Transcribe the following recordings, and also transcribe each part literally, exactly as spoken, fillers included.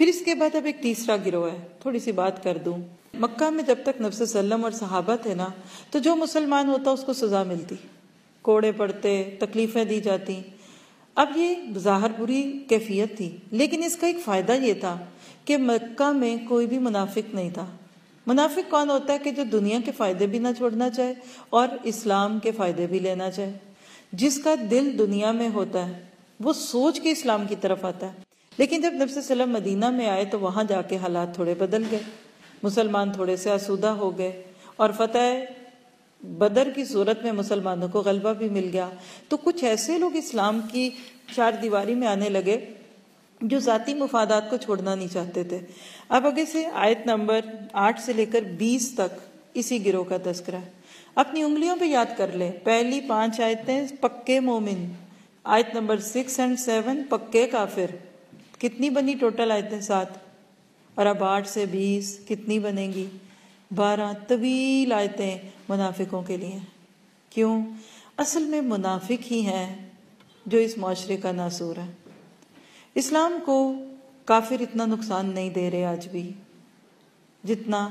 پھر اس کے بعد اب ایک تیسرا گروہ ہے، تھوڑی سی بات کر دوں۔ مکہ میں جب تک نبی صلی اللہ علیہ وسلم اور صحابہ تھے نا، تو جو مسلمان ہوتا اس کو سزا ملتی، کوڑے پڑتے، تکلیفیں دی جاتی۔ اب یہ ظاہر بری کیفیت تھی، لیکن اس کا ایک فائدہ یہ تھا کہ مکہ میں کوئی بھی منافق نہیں تھا۔ منافق کون ہوتا ہے؟ کہ جو دنیا کے فائدے بھی نہ چھوڑنا چاہے اور اسلام کے فائدے بھی لینا چاہے۔ جس کا دل دنیا میں ہوتا ہے وہ سوچ کے اسلام کی طرف آتا ہے، لیکن جب نبی صلی اللہ علیہ وسلم مدینہ میں آئے تو وہاں جا کے حالات تھوڑے بدل گئے، مسلمان تھوڑے سے آسودہ ہو گئے، اور فتح بدر کی صورت میں مسلمانوں کو غلبہ بھی مل گیا۔ تو کچھ ایسے لوگ اسلام کی چار دیواری میں آنے لگے جو ذاتی مفادات کو چھوڑنا نہیں چاہتے تھے۔ اب آگے سے آیت نمبر آٹھ سے لے کر بیس تک اسی گروہ کا تذکرہ ہے۔ اپنی انگلیوں پہ یاد کر لیں، پہلی پانچ آیتیں پکے مومن، آیت نمبر سکس اینڈ سیون پکے کافر۔ کتنی بنی ٹوٹل آیتیں؟ سات۔ اور اب آٹھ سے بیس کتنی بنیں گی؟ بارہ طویل آیتیں منافقوں کے لیے۔ کیوں؟ اصل میں منافق ہی ہیں جو اس معاشرے کا ناسور ہے۔ اسلام کو کافر اتنا نقصان نہیں دے رہے آج بھی جتنا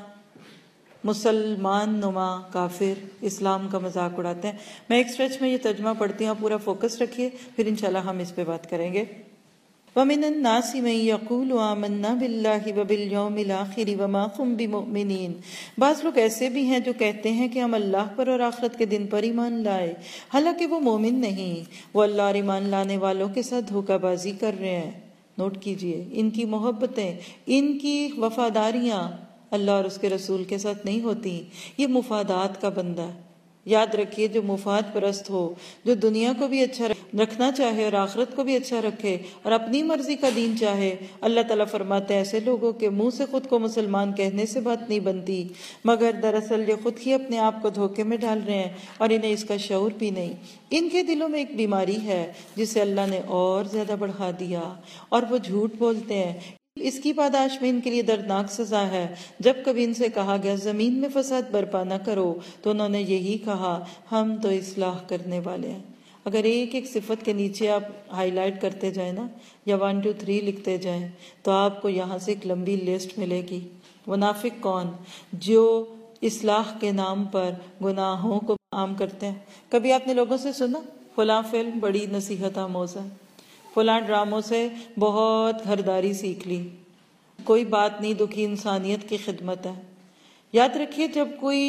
مسلمان نما کافر اسلام کا مذاق اڑاتے ہیں۔ میں ایک سٹریچ میں یہ ترجمہ پڑھتی ہوں، پورا فوکس رکھیے، پھر انشاءاللہ ہم اس پہ بات کریں گے۔ وَمِنَ النَّاسِ مَن يَقُولُ آمَنَّا بِاللَّهِ وَبِالْيَوْمِ الْآخِرِ وَمَا هُمْ بِمُؤْمِنِينَ۔ بعض لوگ ایسے بھی ہیں جو کہتے ہیں کہ ہم اللہ پر اور آخرت کے دن پر ایمان لائے، حالانکہ وہ مومن نہیں۔ وہ اللہ اور ایمان لانے والوں کے ساتھ دھوکہ بازی کر رہے ہیں۔ نوٹ کیجئے، ان کی محبتیں، ان کی وفاداریاں اللہ اور اس کے رسول کے ساتھ نہیں ہوتی، یہ مفادات کا بندہ ہے۔ یاد رکھیے، جو مفاد پرست ہو، جو دنیا کو بھی اچھا رکھنا چاہے اور آخرت کو بھی اچھا رکھے اور اپنی مرضی کا دین چاہے، اللہ تعالیٰ فرماتے ہیں ایسے لوگوں کے منہ سے خود کو مسلمان کہنے سے بات نہیں بنتی، مگر دراصل یہ خود ہی اپنے آپ کو دھوکے میں ڈال رہے ہیں اور انہیں اس کا شعور بھی نہیں۔ ان کے دلوں میں ایک بیماری ہے جسے اللہ نے اور زیادہ بڑھا دیا، اور وہ جھوٹ بولتے ہیں۔ اس کی پاداش میں ان کے لیے دردناک سزا ہے۔ جب کبھی ان سے کہا گیا زمین میں فساد برپا نہ کرو تو انہوں نے یہی کہا، ہم تو اصلاح کرنے والے ہیں۔ اگر ایک ایک صفت کے نیچے آپ ہائی لائٹ کرتے جائیں نا، یا ون ٹو تھری لکھتے جائیں، تو آپ کو یہاں سے ایک لمبی لسٹ ملے گی۔ منافق کون؟ جو اصلاح کے نام پر گناہوں کو عام کرتے ہیں۔ کبھی آپ نے لوگوں سے سنا فلاں فلم بڑی نصیحت آموز ہے، فلاں ڈراموں سے بہت گھرداری سیکھ لی، کوئی بات نہیں، دکھی انسانیت کی خدمت ہے۔ یاد رکھیے، جب کوئی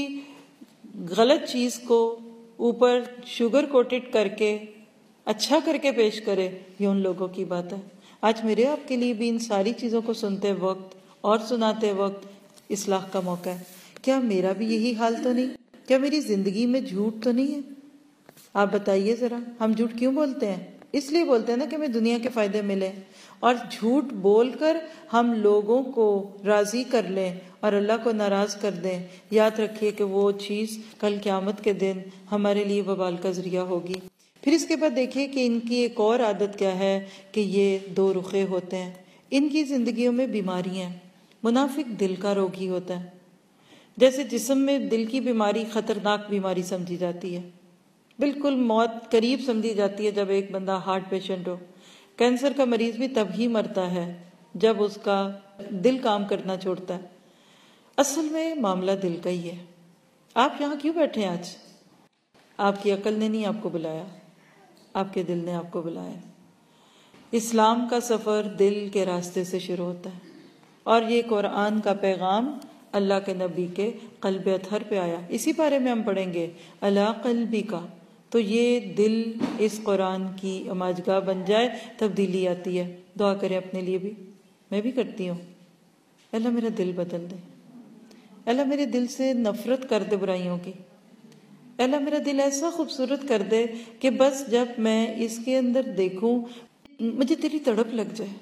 غلط چیز کو اوپر شوگر کوٹڈ کر کے اچھا کر کے پیش کرے، یہ ان لوگوں کی بات ہے۔ آج میرے آپ کے لیے بھی ان ساری چیزوں کو سنتے وقت اور سناتے وقت اصلاح کا موقع ہے۔ کیا میرا بھی یہی حال تو نہیں؟ کیا میری زندگی میں جھوٹ تو نہیں ہے؟ آپ بتائیے ذرا، ہم جھوٹ کیوں بولتے ہیں؟ اس لیے بولتے ہیں نا کہ ہمیں دنیا کے فائدے ملے، اور جھوٹ بول کر ہم لوگوں کو راضی کر لیں اور اللہ کو ناراض کر دیں۔ یاد رکھیے کہ وہ چیز کل قیامت کے دن ہمارے لیے وبال کا ذریعہ ہوگی۔ پھر اس کے بعد دیکھیے کہ ان کی ایک اور عادت کیا ہے کہ یہ دو رخے ہوتے ہیں۔ ان کی زندگیوں میں بیماریاں ہیں۔ منافق دل کا روگی ہوتا ہے۔ جیسے جسم میں دل کی بیماری خطرناک بیماری سمجھی جاتی ہے، بالکل موت قریب سمجھی جاتی ہے جب ایک بندہ ہارٹ پیشنٹ ہو۔ کینسر کا مریض بھی تب ہی مرتا ہے جب اس کا دل کام کرنا چھوڑتا ہے۔ اصل میں معاملہ دل کا ہی ہے۔ آپ یہاں کیوں بیٹھے ہیں آج؟ آپ کی عقل نے نہیں آپ کو بلایا، آپ کے دل نے آپ کو بلایا۔ اسلام کا سفر دل کے راستے سے شروع ہوتا ہے، اور یہ قرآن کا پیغام اللہ کے نبی کے قلب اطہر پہ آیا۔ اسی بارے میں ہم پڑھیں گے، علی قلبی کا۔ تو یہ دل اس قرآن کی اماجگاہ بن جائے، تبدیلی آتی ہے۔ دعا کریں اپنے لیے بھی، میں بھی کرتی ہوں۔ اللہ میرا دل بدل دے، اللہ میرے دل سے نفرت کر دے برائیوں کی، اللہ میرا دل ایسا خوبصورت کر دے کہ بس جب میں اس کے اندر دیکھوں مجھے تیری تڑپ لگ جائے،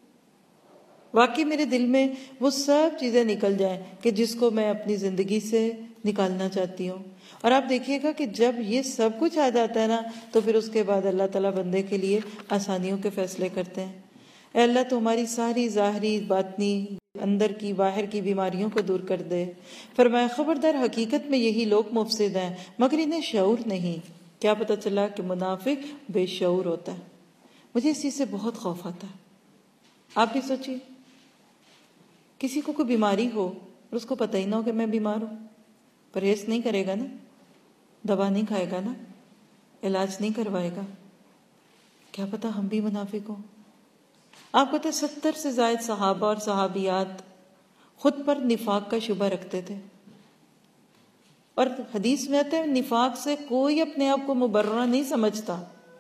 واقعی میرے دل میں وہ سب چیزیں نکل جائیں کہ جس کو میں اپنی زندگی سے نکالنا چاہتی ہوں۔ اور آپ دیکھیے گا کہ جب یہ سب کچھ آ جاتا ہے نا، تو پھر اس کے بعد اللہ تعالیٰ بندے کے لیے آسانیوں کے فیصلے کرتے ہیں۔ اے اللہ تو ہماری ساری ظاہری باطنی اندر کی باہر کی بیماریوں کو دور کر دے۔ فرمایا خبردار، حقیقت میں یہی لوگ مفسد ہیں مگر انہیں شعور نہیں۔ کیا پتہ چلا کہ منافق بے شعور ہوتا ہے۔ مجھے اس چیز سے بہت خوف آتا ہے۔ آپ بھی سوچیے، کسی کو کوئی بیماری ہو اور اس کو پتہ ہی نہ ہو کہ میں بیمار ہوں، پرہیز نہیں کرے گا نا، دوا نہیں کھائے گا نا، علاج نہیں کروائے گا، کیا پتہ ہم بھی منافق ہوں۔ آپ کو ستر سے زائد صحابہ اور صحابیات خود پر نفاق کا شبہ رکھتے تھے، اور حدیث میں آتا ہے نفاق سے کوئی اپنے آپ کو مبرہ نہیں سمجھتا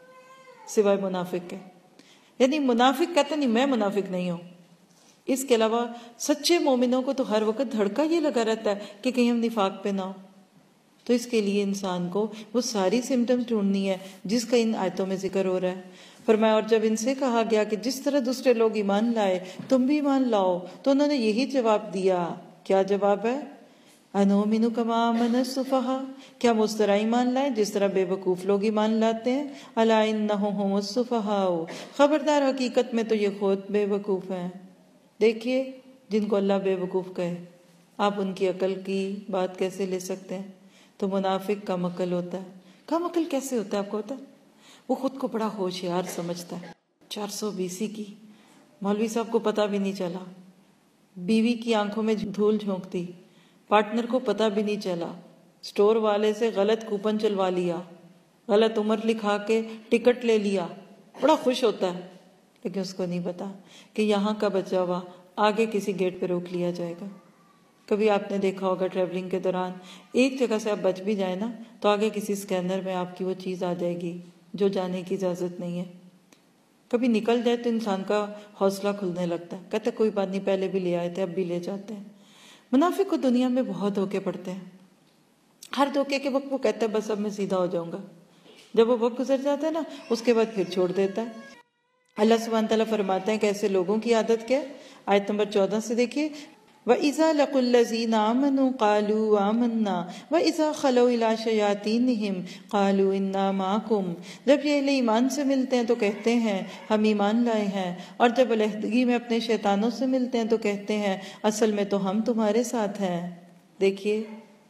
سوائے منافق کے، یعنی منافق کہتا نہیں میں منافق نہیں ہوں۔ اس کے علاوہ سچے مومنوں کو تو ہر وقت دھڑکا یہ لگا رہتا ہے کہ کہیں ہم نفاق پہ نہ ہو، تو اس کے لیے انسان کو وہ ساری سمٹمز ڈھونڈنی ہے جس کا ان آیتوں میں ذکر ہو رہا ہے۔ فرمایا اور جب ان سے کہا گیا کہ جس طرح دوسرے لوگ ایمان لائے تم بھی ایمان لاؤ، تو انہوں نے یہی جواب دیا۔ کیا جواب ہے؟ انؤمن کما آمن السفہاء، کیا ہم اس طرح ایمان لائیں جس طرح بے وقوف لوگ ایمان لاتے ہیں؟ الا انہم هم السفہاء، خبردار حقیقت میں تو یہ خود بے وقوف ہیں۔ دیکھیے جن کو اللہ بے وقوف کہے، آپ ان کی عقل کی بات کیسے لے سکتے ہیں؟ تو منافق کم عقل ہوتا ہے۔ کم عقل کیسے ہوتا ہے آپ کو پتا ہے؟ وہ خود کو بڑا ہوشیار سمجھتا ہے۔ چار سو بیسی کی مولوی صاحب کو پتہ بھی نہیں چلا، بیوی کی آنکھوں میں دھول جھونک دی، پارٹنر کو پتہ بھی نہیں چلا، سٹور والے سے غلط کوپن چلوا لیا، غلط عمر لکھا کے ٹکٹ لے لیا، بڑا خوش ہوتا ہے، لیکن اس کو نہیں پتا کہ یہاں کا بچا ہوا آگے کسی گیٹ پہ روک لیا جائے گا۔ کبھی آپ نے دیکھا ہوگا ٹریولنگ کے دوران ایک جگہ سے آپ بچ بھی جائیں نا تو آگے کسی سکینر میں آپ کی وہ چیز آ جائے گی جو جانے کی اجازت نہیں ہے۔ کبھی نکل جائے تو انسان کا حوصلہ کھلنے لگتا ہے، کہتا ہے کوئی بات نہیں، پہلے بھی لے آئے تھے اب بھی لے جاتے ہیں۔ منافق کو دنیا میں بہت دھوکے پڑتے ہیں، ہر دھوکے کے وقت وہ کہتا ہے بس اب میں سیدھا ہو جاؤں گا، جب وہ وقت گزر جاتا ہے نا اس کے بعد پھر چھوڑ دیتا ہے۔ اللہ سبحانہ تعالیٰ فرماتے ہیں کہ ایسے لوگوں کی عادت کیا ہے؟ آیت نمبر چودہ سے دیکھیے، وَإِذَا لَقُوا الَّذِينَ آمَنُوا قَالُوا آمَنَّا وَإِذَا خَلَوْا إِلَىٰ شَيَاطِينِهِمْ قَالُوا إِنَّا مَعَكُمْ، جب یہ اہل ایمان سے ملتے ہیں تو کہتے ہیں ہم ایمان لائے ہیں، اور جب علیحدگی میں اپنے شیطانوں سے ملتے ہیں تو کہتے ہیں اصل میں تو ہم تمہارے ساتھ ہیں۔ دیکھیے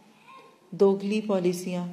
دوگلی پالیسیاں،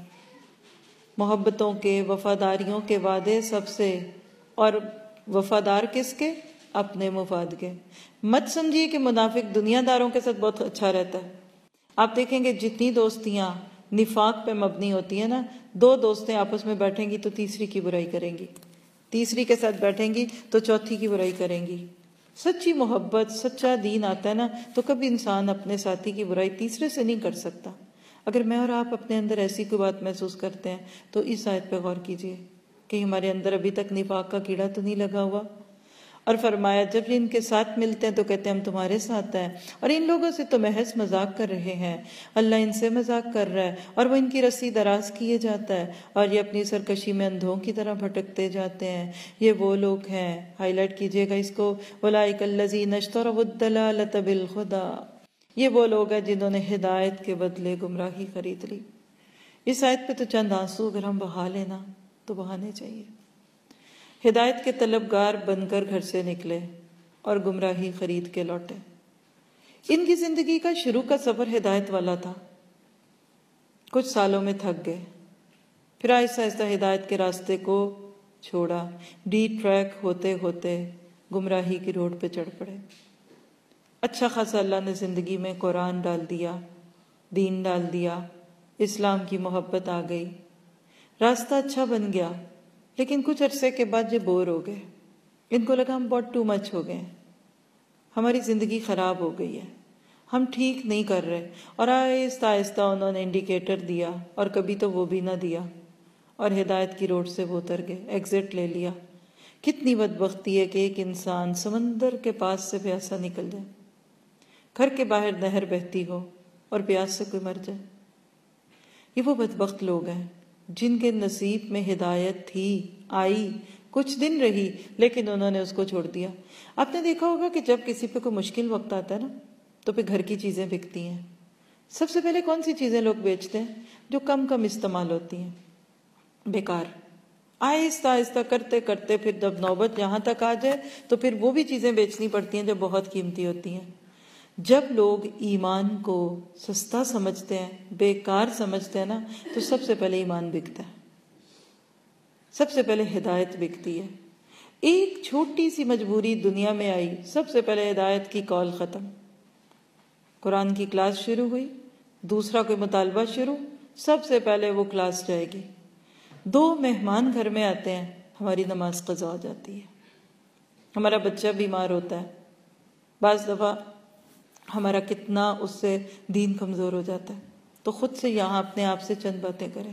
محبتوں کے وفاداریوں کے وعدے سب سے، اور وفادار کس کے؟ اپنے مفاد کے۔ مت سمجھیے کہ منافق دنیا داروں کے ساتھ بہت اچھا رہتا ہے۔ آپ دیکھیں گے جتنی دوستیاں نفاق پہ مبنی ہوتی ہیں نا، دو دوستیں آپس میں بیٹھیں گی تو تیسری کی برائی کریں گی، تیسری کے ساتھ بیٹھیں گی تو چوتھی کی برائی کریں گی۔ سچی محبت سچا دین آتا ہے نا تو کبھی انسان اپنے ساتھی کی برائی تیسرے سے نہیں کر سکتا۔ اگر میں اور آپ اپنے اندر ایسی کوئی بات محسوس کرتے ہیں تو اس آیت پہ غور کیجئے کہ ہمارے اندر ابھی تک نفاق کا کیڑا تو نہیں لگا ہوا۔ اور فرمایا جب یہ ان کے ساتھ ملتے ہیں تو کہتے ہیں ہم تمہارے ساتھ ہیں، اور ان لوگوں سے تو محض مذاق کر رہے ہیں، اللہ ان سے مذاق کر رہا ہے اور وہ ان کی رسی دراز کیے جاتا ہے، اور یہ اپنی سرکشی میں اندھوں کی طرح بھٹکتے جاتے ہیں۔ یہ وہ لوگ ہیں، ہائی لائٹ کیجئے گا اس کو، اولئک الذین اشتروا الضلالۃ بالہدی، یہ وہ لوگ ہیں جنہوں نے ہدایت کے بدلے گمراہی خرید لی۔ اس آیت پہ تو چند آنسو اگر ہم بہا لینا تو بہانے چاہیے۔ ہدایت کے طلبگار بن کر گھر سے نکلے اور گمراہی خرید کے لوٹے۔ ان کی زندگی کا شروع کا سفر ہدایت والا تھا، کچھ سالوں میں تھک گئے، پھر آہستہ آہستہ ہدایت کے راستے کو چھوڑا، ڈی ٹریک ہوتے ہوتے گمراہی کی روڈ پہ چڑھ پڑے۔ اچھا خاصا اللہ نے زندگی میں قرآن ڈال دیا، دین ڈال دیا، اسلام کی محبت آ گئی، راستہ اچھا بن گیا، لیکن کچھ عرصے کے بعد یہ بور ہو گئے، ان کو لگا ہم بہت ٹو مچ ہو گئے، ہماری زندگی خراب ہو گئی ہے، ہم ٹھیک نہیں کر رہے، اور آہستہ آہستہ انہوں نے انڈیکیٹر دیا، اور کبھی تو وہ بھی نہ دیا، اور ہدایت کی روڈ سے وہ اتر گئے، ایگزٹ لے لیا۔ کتنی بدبختی ہے کہ ایک انسان سمندر کے پاس سے پیاسا نکل جائے، گھر کے باہر نہر بہتی ہو اور پیاس سے کوئی مر جائے۔ یہ وہ بدبخت لوگ ہیں جن کے نصیب میں ہدایت تھی، آئی، کچھ دن رہی، لیکن انہوں نے اس کو چھوڑ دیا۔ آپ نے دیکھا ہوگا کہ جب کسی پہ کوئی مشکل وقت آتا ہے نا تو پھر گھر کی چیزیں بکتی ہیں۔ سب سے پہلے کون سی چیزیں لوگ بیچتے ہیں؟ جو کم کم استعمال ہوتی ہیں، بیکار۔ آہستہ آہستہ کرتے کرتے پھر جب نوبت یہاں تک آ جائے تو پھر وہ بھی چیزیں بیچنی پڑتی ہیں جو بہت قیمتی ہوتی ہیں۔ جب لوگ ایمان کو سستا سمجھتے ہیں، بیکار سمجھتے ہیں نا، تو سب سے پہلے ایمان بکتا ہے، سب سے پہلے ہدایت بکتی ہے۔ ایک چھوٹی سی مجبوری دنیا میں آئی، سب سے پہلے ہدایت کی کال ختم، قرآن کی کلاس شروع ہوئی، دوسرا کوئی مطالبہ شروع، سب سے پہلے وہ کلاس جائے گی۔ دو مہمان گھر میں آتے ہیں، ہماری نماز قضا ہو جاتی ہے۔ ہمارا بچہ بیمار ہوتا ہے، بعض دفعہ ہمارا کتنا اس سے دین کمزور ہو جاتا ہے، تو خود سے یہاں اپنے آپ سے چند باتیں کریں۔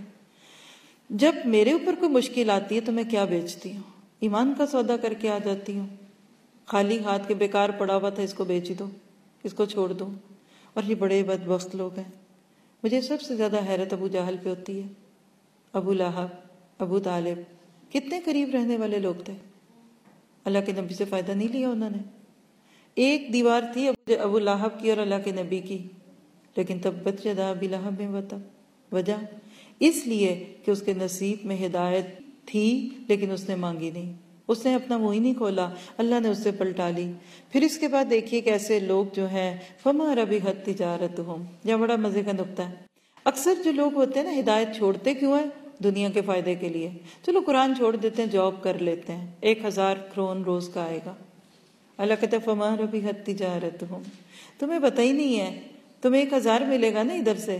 جب میرے اوپر کوئی مشکل آتی ہے تو میں کیا بیچتی ہوں؟ ایمان کا سودا کر کے آ جاتی ہوں، خالی ہاتھ کے بیکار پڑا ہوا تھا اس کو بیچ دو، اس کو چھوڑ دو۔ اور یہ بڑے بدبخت لوگ ہیں۔ مجھے سب سے زیادہ حیرت ابو جہل پہ ہوتی ہے۔ ابو لہب، ابو طالب کتنے قریب رہنے والے لوگ تھے، اللہ کے نبی سے فائدہ نہیں لیا انہوں نے۔ ایک دیوار تھی ابو لہب کی اور اللہ کے نبی کی، لیکن تبت یدا ابی لہب وتب، وجہ اس لیے کہ اس کے نصیب میں ہدایت تھی لیکن اس نے مانگی نہیں، اس نے اپنا منہ ہی نہیں کھولا، اللہ نے اس سے پلٹا لی۔ پھر اس کے بعد دیکھیے کہ ایسے لوگ جو ہیں فما ربحت تجارتہم، یہ بڑا مزے کا نکتہ ہے۔ اکثر جو لوگ ہوتے ہیں نا ہدایت چھوڑتے کیوں ہیں؟ دنیا کے فائدے کے لیے۔ چلو قرآن چھوڑ دیتے ہیں، جاب کر لیتے ہیں، ایک ہزار کرون روز کا آئے گا۔ اللہ کہتا ہے فما ربحت تجارتہم، تمہیں پتہ ہی نہیں ہے، تمہیں ایک ہزار ملے گا نا ادھر سے۔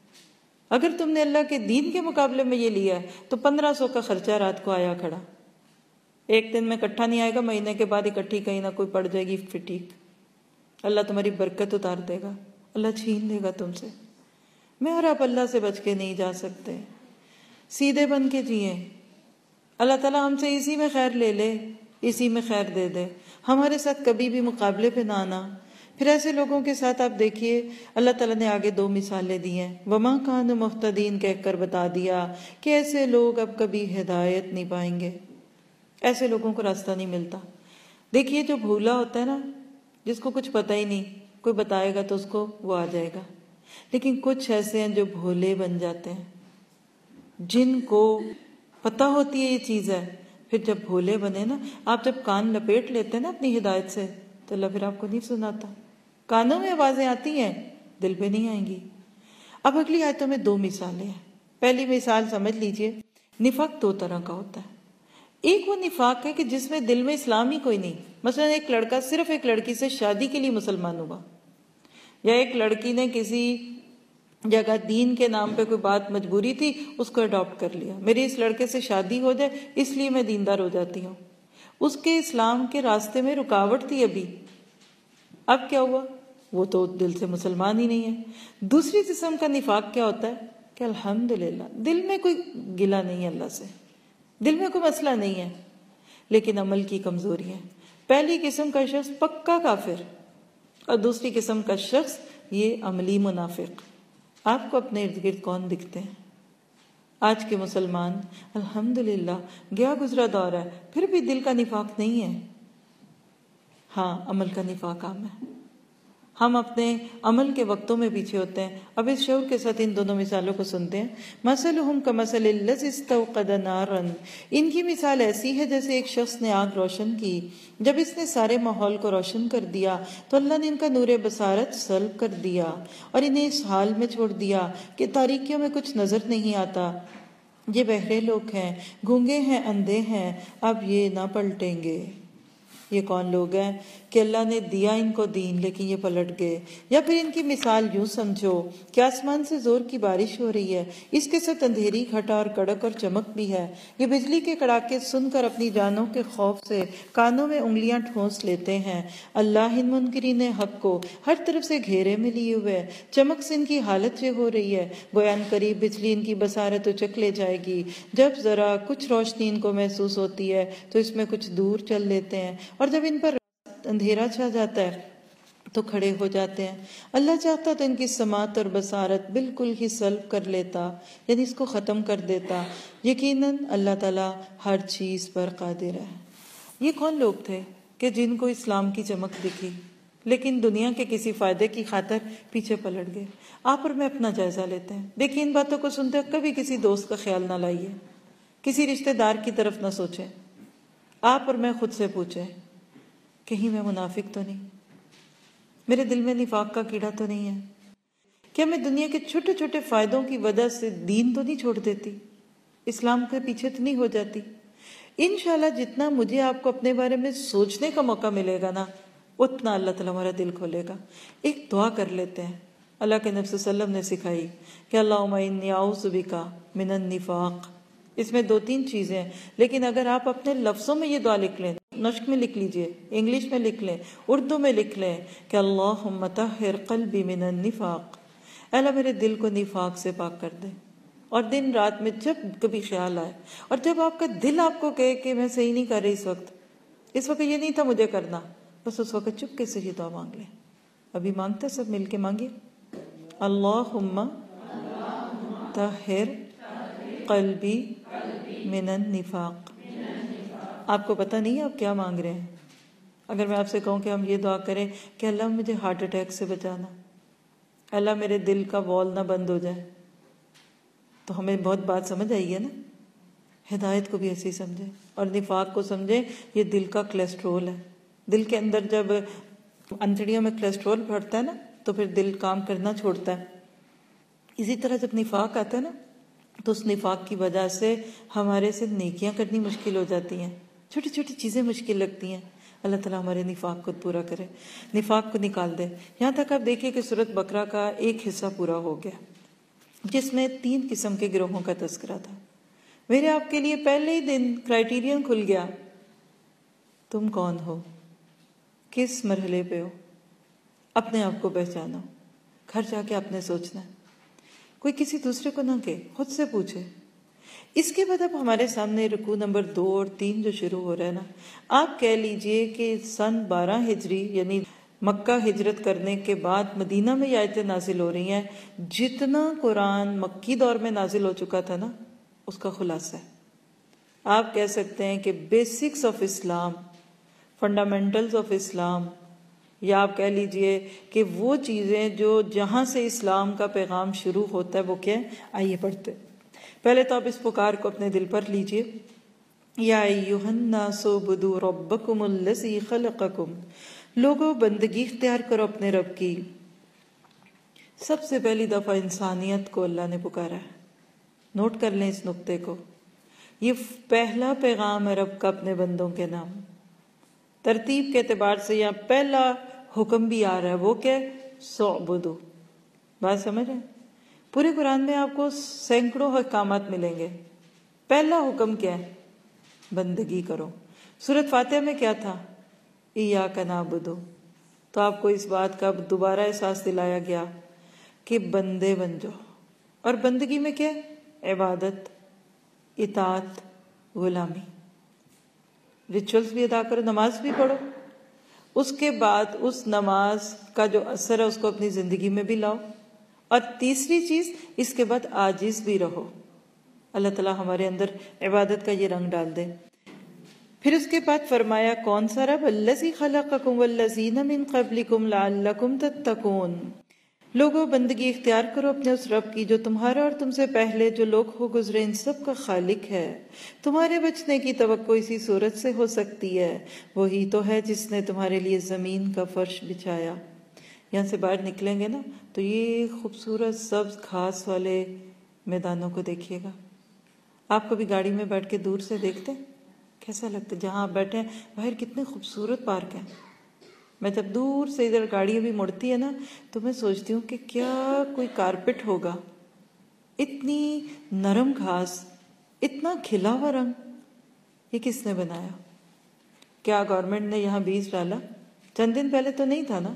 اگر تم نے اللہ کے دین کے مقابلے میں یہ لیا ہے تو پندرہ سو کا خرچہ رات کو آیا کھڑا، ایک دن میں اکٹھا نہیں آئے گا، مہینے کے بعد اکٹھی کہیں نہ کوئی پڑ جائے گی پھر ٹھیک، اللہ تمہاری برکت اتار دے گا، اللہ چھین لے گا تم سے۔ میں اور آپ اللہ سے بچ کے نہیں جا سکتے، سیدھے بن کے جئیں، اللہ تعالیٰ ہم سے اسی میں خیر لے لے، اسی میں خیر دے دے، ہمارے ساتھ کبھی بھی مقابلے پہ نہ آنا۔ پھر ایسے لوگوں کے ساتھ آپ دیکھیے اللہ تعالیٰ نے آگے دو مثالیں دی ہیں، وَمَا كَانُوا مُهْتَدِينَ کہہ کر بتا دیا کہ ایسے لوگ اب کبھی ہدایت نہیں پائیں گے، ایسے لوگوں کو راستہ نہیں ملتا۔ دیکھیے جو بھولا ہوتا ہے نا، جس کو کچھ پتہ ہی نہیں، کوئی بتائے گا تو اس کو وہ آ جائے گا، لیکن کچھ ایسے ہیں جو بھولے بن جاتے ہیں، جن کو پتہ ہوتی ہے یہ چیز ہے، پھر جب بھولے بنے نا، آپ جب کان لپیٹ لیتے ہیں نا اپنی ہدایت سے تو اللہ پھر آپ کو نہیں سناتا۔ کانوں میں آوازیں آتی ہیں، دل پہ نہیں آئیں گی۔ اب اگلی آیتوں میں دو مثالیں ہیں۔ پہلی مثال سمجھ لیجئے، نفاق دو طرح کا ہوتا ہے۔ ایک وہ نفاق ہے کہ جس میں دل میں اسلام ہی کوئی نہیں، مثلا ایک لڑکا صرف ایک لڑکی سے شادی کے لیے مسلمان ہوا، یا ایک لڑکی نے کسی جگہ دین کے نام پہ کوئی بات مجبوری تھی اس کو اڈاپٹ کر لیا، میری اس لڑکے سے شادی ہو جائے اس لیے میں دیندار ہو جاتی ہوں۔ اس کے اسلام کے راستے میں رکاوٹ تھی ابھی، اب کیا ہوا؟ وہ تو دل سے مسلمان ہی نہیں ہے۔ دوسری قسم کا نفاق کیا ہوتا ہے کہ الحمدللہ دل میں کوئی گلہ نہیں ہے اللہ سے، دل میں کوئی مسئلہ نہیں ہے، لیکن عمل کی کمزوری ہے۔ پہلی قسم کا شخص پکا کافر، اور دوسری قسم کا شخص یہ عملی منافق۔ آپ کو اپنے ارد گرد کون دکھتے ہیں؟ آج کے مسلمان الحمدللہ گیا گزرا دور ہے، پھر بھی دل کا نفاق نہیں ہے، ہاں عمل کا نفاق عام ہے۔ ہم اپنے عمل کے وقتوں میں پیچھے ہوتے ہیں۔ اب اس شعور کے ساتھ ان دونوں مثالوں کو سنتے ہیں۔ مثلہم کمثل الذی استوقد نارا، ان کی مثال ایسی ہے جیسے ایک شخص نے آگ روشن کی، جب اس نے سارے ماحول کو روشن کر دیا تو اللہ نے ان کا نور بصارت سلب کر دیا اور انہیں اس حال میں چھوڑ دیا کہ تاریکیوں میں کچھ نظر نہیں آتا۔ یہ بہرے لوگ ہیں، گونگے ہیں، اندھے ہیں، اب یہ نہ پلٹیں گے۔ یہ کون لوگ ہیں کہ اللہ نے دیا ان کو دین لیکن یہ پلٹ گئے؟ یا پھر ان کی مثال یوں سمجھو کہ آسمان سے زور کی بارش ہو رہی ہے، اس کے ساتھ اندھیری گھٹا اور کڑک اور چمک بھی ہے، یہ بجلی کے کڑاکے سن کر اپنی جانوں کے خوف سے کانوں میں انگلیاں ٹھونس لیتے ہیں۔ اللہ ان منکرین حق کو ہر طرف سے گھیرے میں لیے ہوئے، چمک سے ان کی حالت یہ ہو رہی ہے گویا ان قریب بجلی ان کی بصارت اچک لے جائے گی۔ جب ذرا کچھ روشنی ان کو محسوس ہوتی ہے تو اس میں کچھ دور چل لیتے ہیں، اور جب ان پر اندھیرا چھا جاتا ہے تو کھڑے ہو جاتے ہیں۔ اللہ چاہتا تو ان کی سماعت اور بصارت بالکل ہی سلب کر لیتا، یعنی اس کو ختم کر دیتا۔ یقیناً اللہ تعالیٰ ہر چیز پر قادر ہے۔ یہ کون لوگ تھے کہ جن کو اسلام کی چمک دکھی لیکن دنیا کے کسی فائدے کی خاطر پیچھے پلٹ گئے؟ آپ اور میں اپنا جائزہ لیتے ہیں۔ دیکھیں ان باتوں کو سنتے ہیں کبھی کسی دوست کا خیال نہ لائیے، کسی رشتہ دار کی طرف نہ سوچیں، آپ اور میں خود سے پوچھیں کہیں میں منافق تو نہیں، میرے دل میں نفاق کا کیڑا تو نہیں ہے، کیا میں دنیا کے چھوٹے چھوٹے فائدوں کی وجہ سے دین تو نہیں چھوڑ دیتی، اسلام کے پیچھے تو نہیں ہو جاتی؟ انشاءاللہ جتنا مجھے آپ کو اپنے بارے میں سوچنے کا موقع ملے گا نا، اتنا اللہ تعالیٰ ہمارا دل کھولے گا۔ ایک دعا کر لیتے ہیں، اللہ کے نبی صلی اللہ علیہ وسلم نے سکھائی کہ اللہم انی اعوذ بک من النفاق۔ اس میں دو تین چیزیں ہیں، لیکن اگر آپ اپنے لفظوں میں یہ دعا لکھ لیں، نشق میں لکھ لیجئے، انگلش میں لکھ لیں، اردو میں لکھ لیں کہ اللہم طہر قلبی من النفاق، اے اللہ میرے دل کو نفاق سے پاک کر دے۔ اور دن رات میں جب کبھی خیال آئے، اور جب آپ کا دل آپ کو کہے کہ میں صحیح نہیں کر رہی اس وقت، اس وقت یہ نہیں تھا مجھے کرنا، بس اس وقت چپکے سے یہ دعا مانگ لیں۔ ابھی مانگتے سب مل کے مانگیے، اللہم طہر قلبی من النفاق۔ آپ کو پتہ نہیں آپ کیا مانگ رہے ہیں۔ اگر میں آپ سے کہوں کہ ہم یہ دعا کریں کہ اللہ مجھے ہارٹ اٹیک سے بچانا، اللہ میرے دل کا وال نہ بند ہو جائے، تو ہمیں بہت بات سمجھ آئی ہے نا۔ ہدایت کو بھی ایسے ہی سمجھیں، اور نفاق کو سمجھیں یہ دل کا کولیسٹرول ہے۔ دل کے اندر جب انتڑیوں میں کولیسٹرول بڑھتا ہے نا تو پھر دل کام کرنا چھوڑتا ہے۔ اسی طرح جب نفاق آتا ہے نا تو اس نفاق کی وجہ سے ہمارے سے نیکیاں کرنی مشکل ہو جاتی ہیں، چھوٹی چھوٹی چیزیں مشکل لگتی ہیں۔ اللہ تعالیٰ ہمارے نفاق کو پورا کرے، نفاق کو نکال دے۔ یہاں تک آپ دیکھیں کہ سورۃ بقرہ کا ایک حصہ پورا ہو گیا جس میں تین قسم کے گروہوں کا تذکرہ تھا۔ میرے آپ کے لیے پہلے ہی دن کرائیٹیرین کھل گیا، تم کون ہو، کس مرحلے پہ ہو، اپنے آپ کو پہچانو، گھر جا کے آپ نے سوچنا ہے، کوئی کسی دوسرے کو نہ کہے، خود سے پوچھے۔ اس کے بعد اب ہمارے سامنے رکوع نمبر دو اور تین جو شروع ہو رہا ہے نا، آپ کہہ لیجئے کہ سن بارہ ہجری یعنی مکہ ہجرت کرنے کے بعد مدینہ میں یہ آیتیں نازل ہو رہی ہیں۔ جتنا قرآن مکی دور میں نازل ہو چکا تھا نا اس کا خلاصہ ہے۔ آپ کہہ سکتے ہیں کہ basics of Islam, fundamentals of Islam, یا آپ کہہ لیجئے کہ وہ چیزیں جو جہاں سے اسلام کا پیغام شروع ہوتا ہے وہ کیا ہے۔ آئیے پڑھتے، پہلے تو آپ اس پکار کو اپنے دل پر لیجئے۔ یا ایھا الناس اعبدوا ربکم الذی خلقکم، لوگوں بندگی اختیار کرو اپنے رب کی۔ سب سے پہلی دفعہ انسانیت کو اللہ نے پکارا ہے، نوٹ کر لیں اس نقطے کو۔ یہ پہلا پیغام ہے رب کا اپنے بندوں کے نام۔ ترتیب کے اعتبار سے یہاں پہلا حکم بھی آ رہا ہے، وہ کیا ہے؟ سعبدو۔ بات سمجھ رہے ہیں؟ پورے قرآن میں آپ کو سینکڑوں احکامات ملیں گے، پہلا حکم کیا ہے؟ بندگی کرو۔ سورۃ فاتحہ میں کیا تھا؟ ایاک نعبد۔ تو آپ کو اس بات کا دوبارہ احساس دلایا گیا کہ بندے بن جاؤ، اور بندگی میں کیا ہے؟ عبادت، اطاعت، غلامی۔ ریچولز بھی ادا کرو، نماز بھی پڑھو، اس کے بعد اس نماز کا جو اثر ہے اس کو اپنی زندگی میں بھی لاؤ، اور تیسری چیز اس کے بعد عاجز بھی رہو۔ اللہ تعالیٰ ہمارے اندر عبادت کا یہ رنگ ڈال دے۔ پھر اس کے بعد فرمایا کون سا رب؟ الذی خلقکم والذین من قبلکم لعلکم تتقون۔ لوگوں بندگی اختیار کرو اپنے اس رب کی جو تمہارا اور تم سے پہلے جو لوگ ہو گزرے ان سب کا خالق ہے۔ تمہارے بچنے کی توقع اسی صورت سے ہو سکتی ہے، وہی تو ہے جس نے تمہارے لیے زمین کا فرش بچھایا۔ یہاں سے باہر نکلیں گے نا تو یہ خوبصورت سبز گھاس والے میدانوں کو دیکھیے گا۔ آپ کبھی گاڑی میں بیٹھ کے دور سے دیکھتے ہیں کیسا لگتا ہے؟ جہاں آپ بیٹھے ہیں باہر کتنے خوبصورت پارک ہیں۔ میں جب دور سے ادھر گاڑی ابھی مڑتی ہے نا تو میں سوچتی ہوں کہ کیا کوئی کارپٹ ہوگا، اتنی نرم گھاس، اتنا کھلا ہوا رنگ، یہ کس نے بنایا؟ کیا گورنمنٹ نے یہاں بیج ڈالا؟ چند دن پہلے تو نہیں تھا نا۔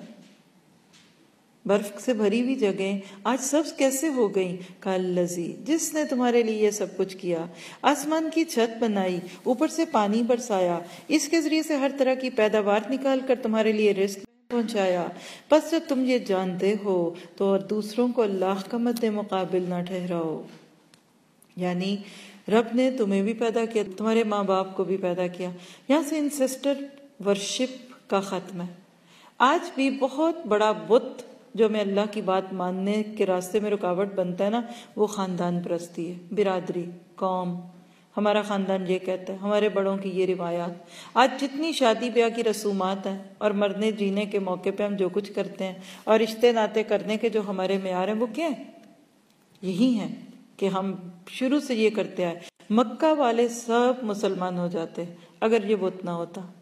برف سے بھری ہوئی جگہیں آج سبز کیسے ہو گئیں؟ کالذی، جس نے تمہارے لیے یہ سب کچھ کیا، آسمان کی چھت بنائی، اوپر سے پانی برسایا، اس کے ذریعے سے ہر طرح کی پیداوار نکال کر تمہارے لیے رزق پہنچایا۔ پس جب تم یہ جانتے ہو تو اور دوسروں کو اللہ کا مد مقابل نہ ٹھہراؤ۔ یعنی رب نے تمہیں بھی پیدا کیا، تمہارے ماں باپ کو بھی پیدا کیا۔ یہاں سے انسیسٹر ورشپ کا ختم ہے۔ آج بھی بہت بڑا بت جو میں اللہ کی بات ماننے کے راستے میں رکاوٹ بنتا ہے نا، وہ خاندان پرستی ہے، برادری، قوم۔ ہمارا خاندان یہ کہتا ہے، ہمارے بڑوں کی یہ روایات۔ آج جتنی شادی بیاہ کی رسومات ہیں اور مرنے جینے کے موقع پہ ہم جو کچھ کرتے ہیں اور رشتے ناطے کرنے کے جو ہمارے معیار ہیں وہ کیا ہیں؟ یہی ہیں کہ ہم شروع سے یہ کرتے آئے۔ مکہ والے سب مسلمان ہو جاتے اگر یہ بت نہ ہوتا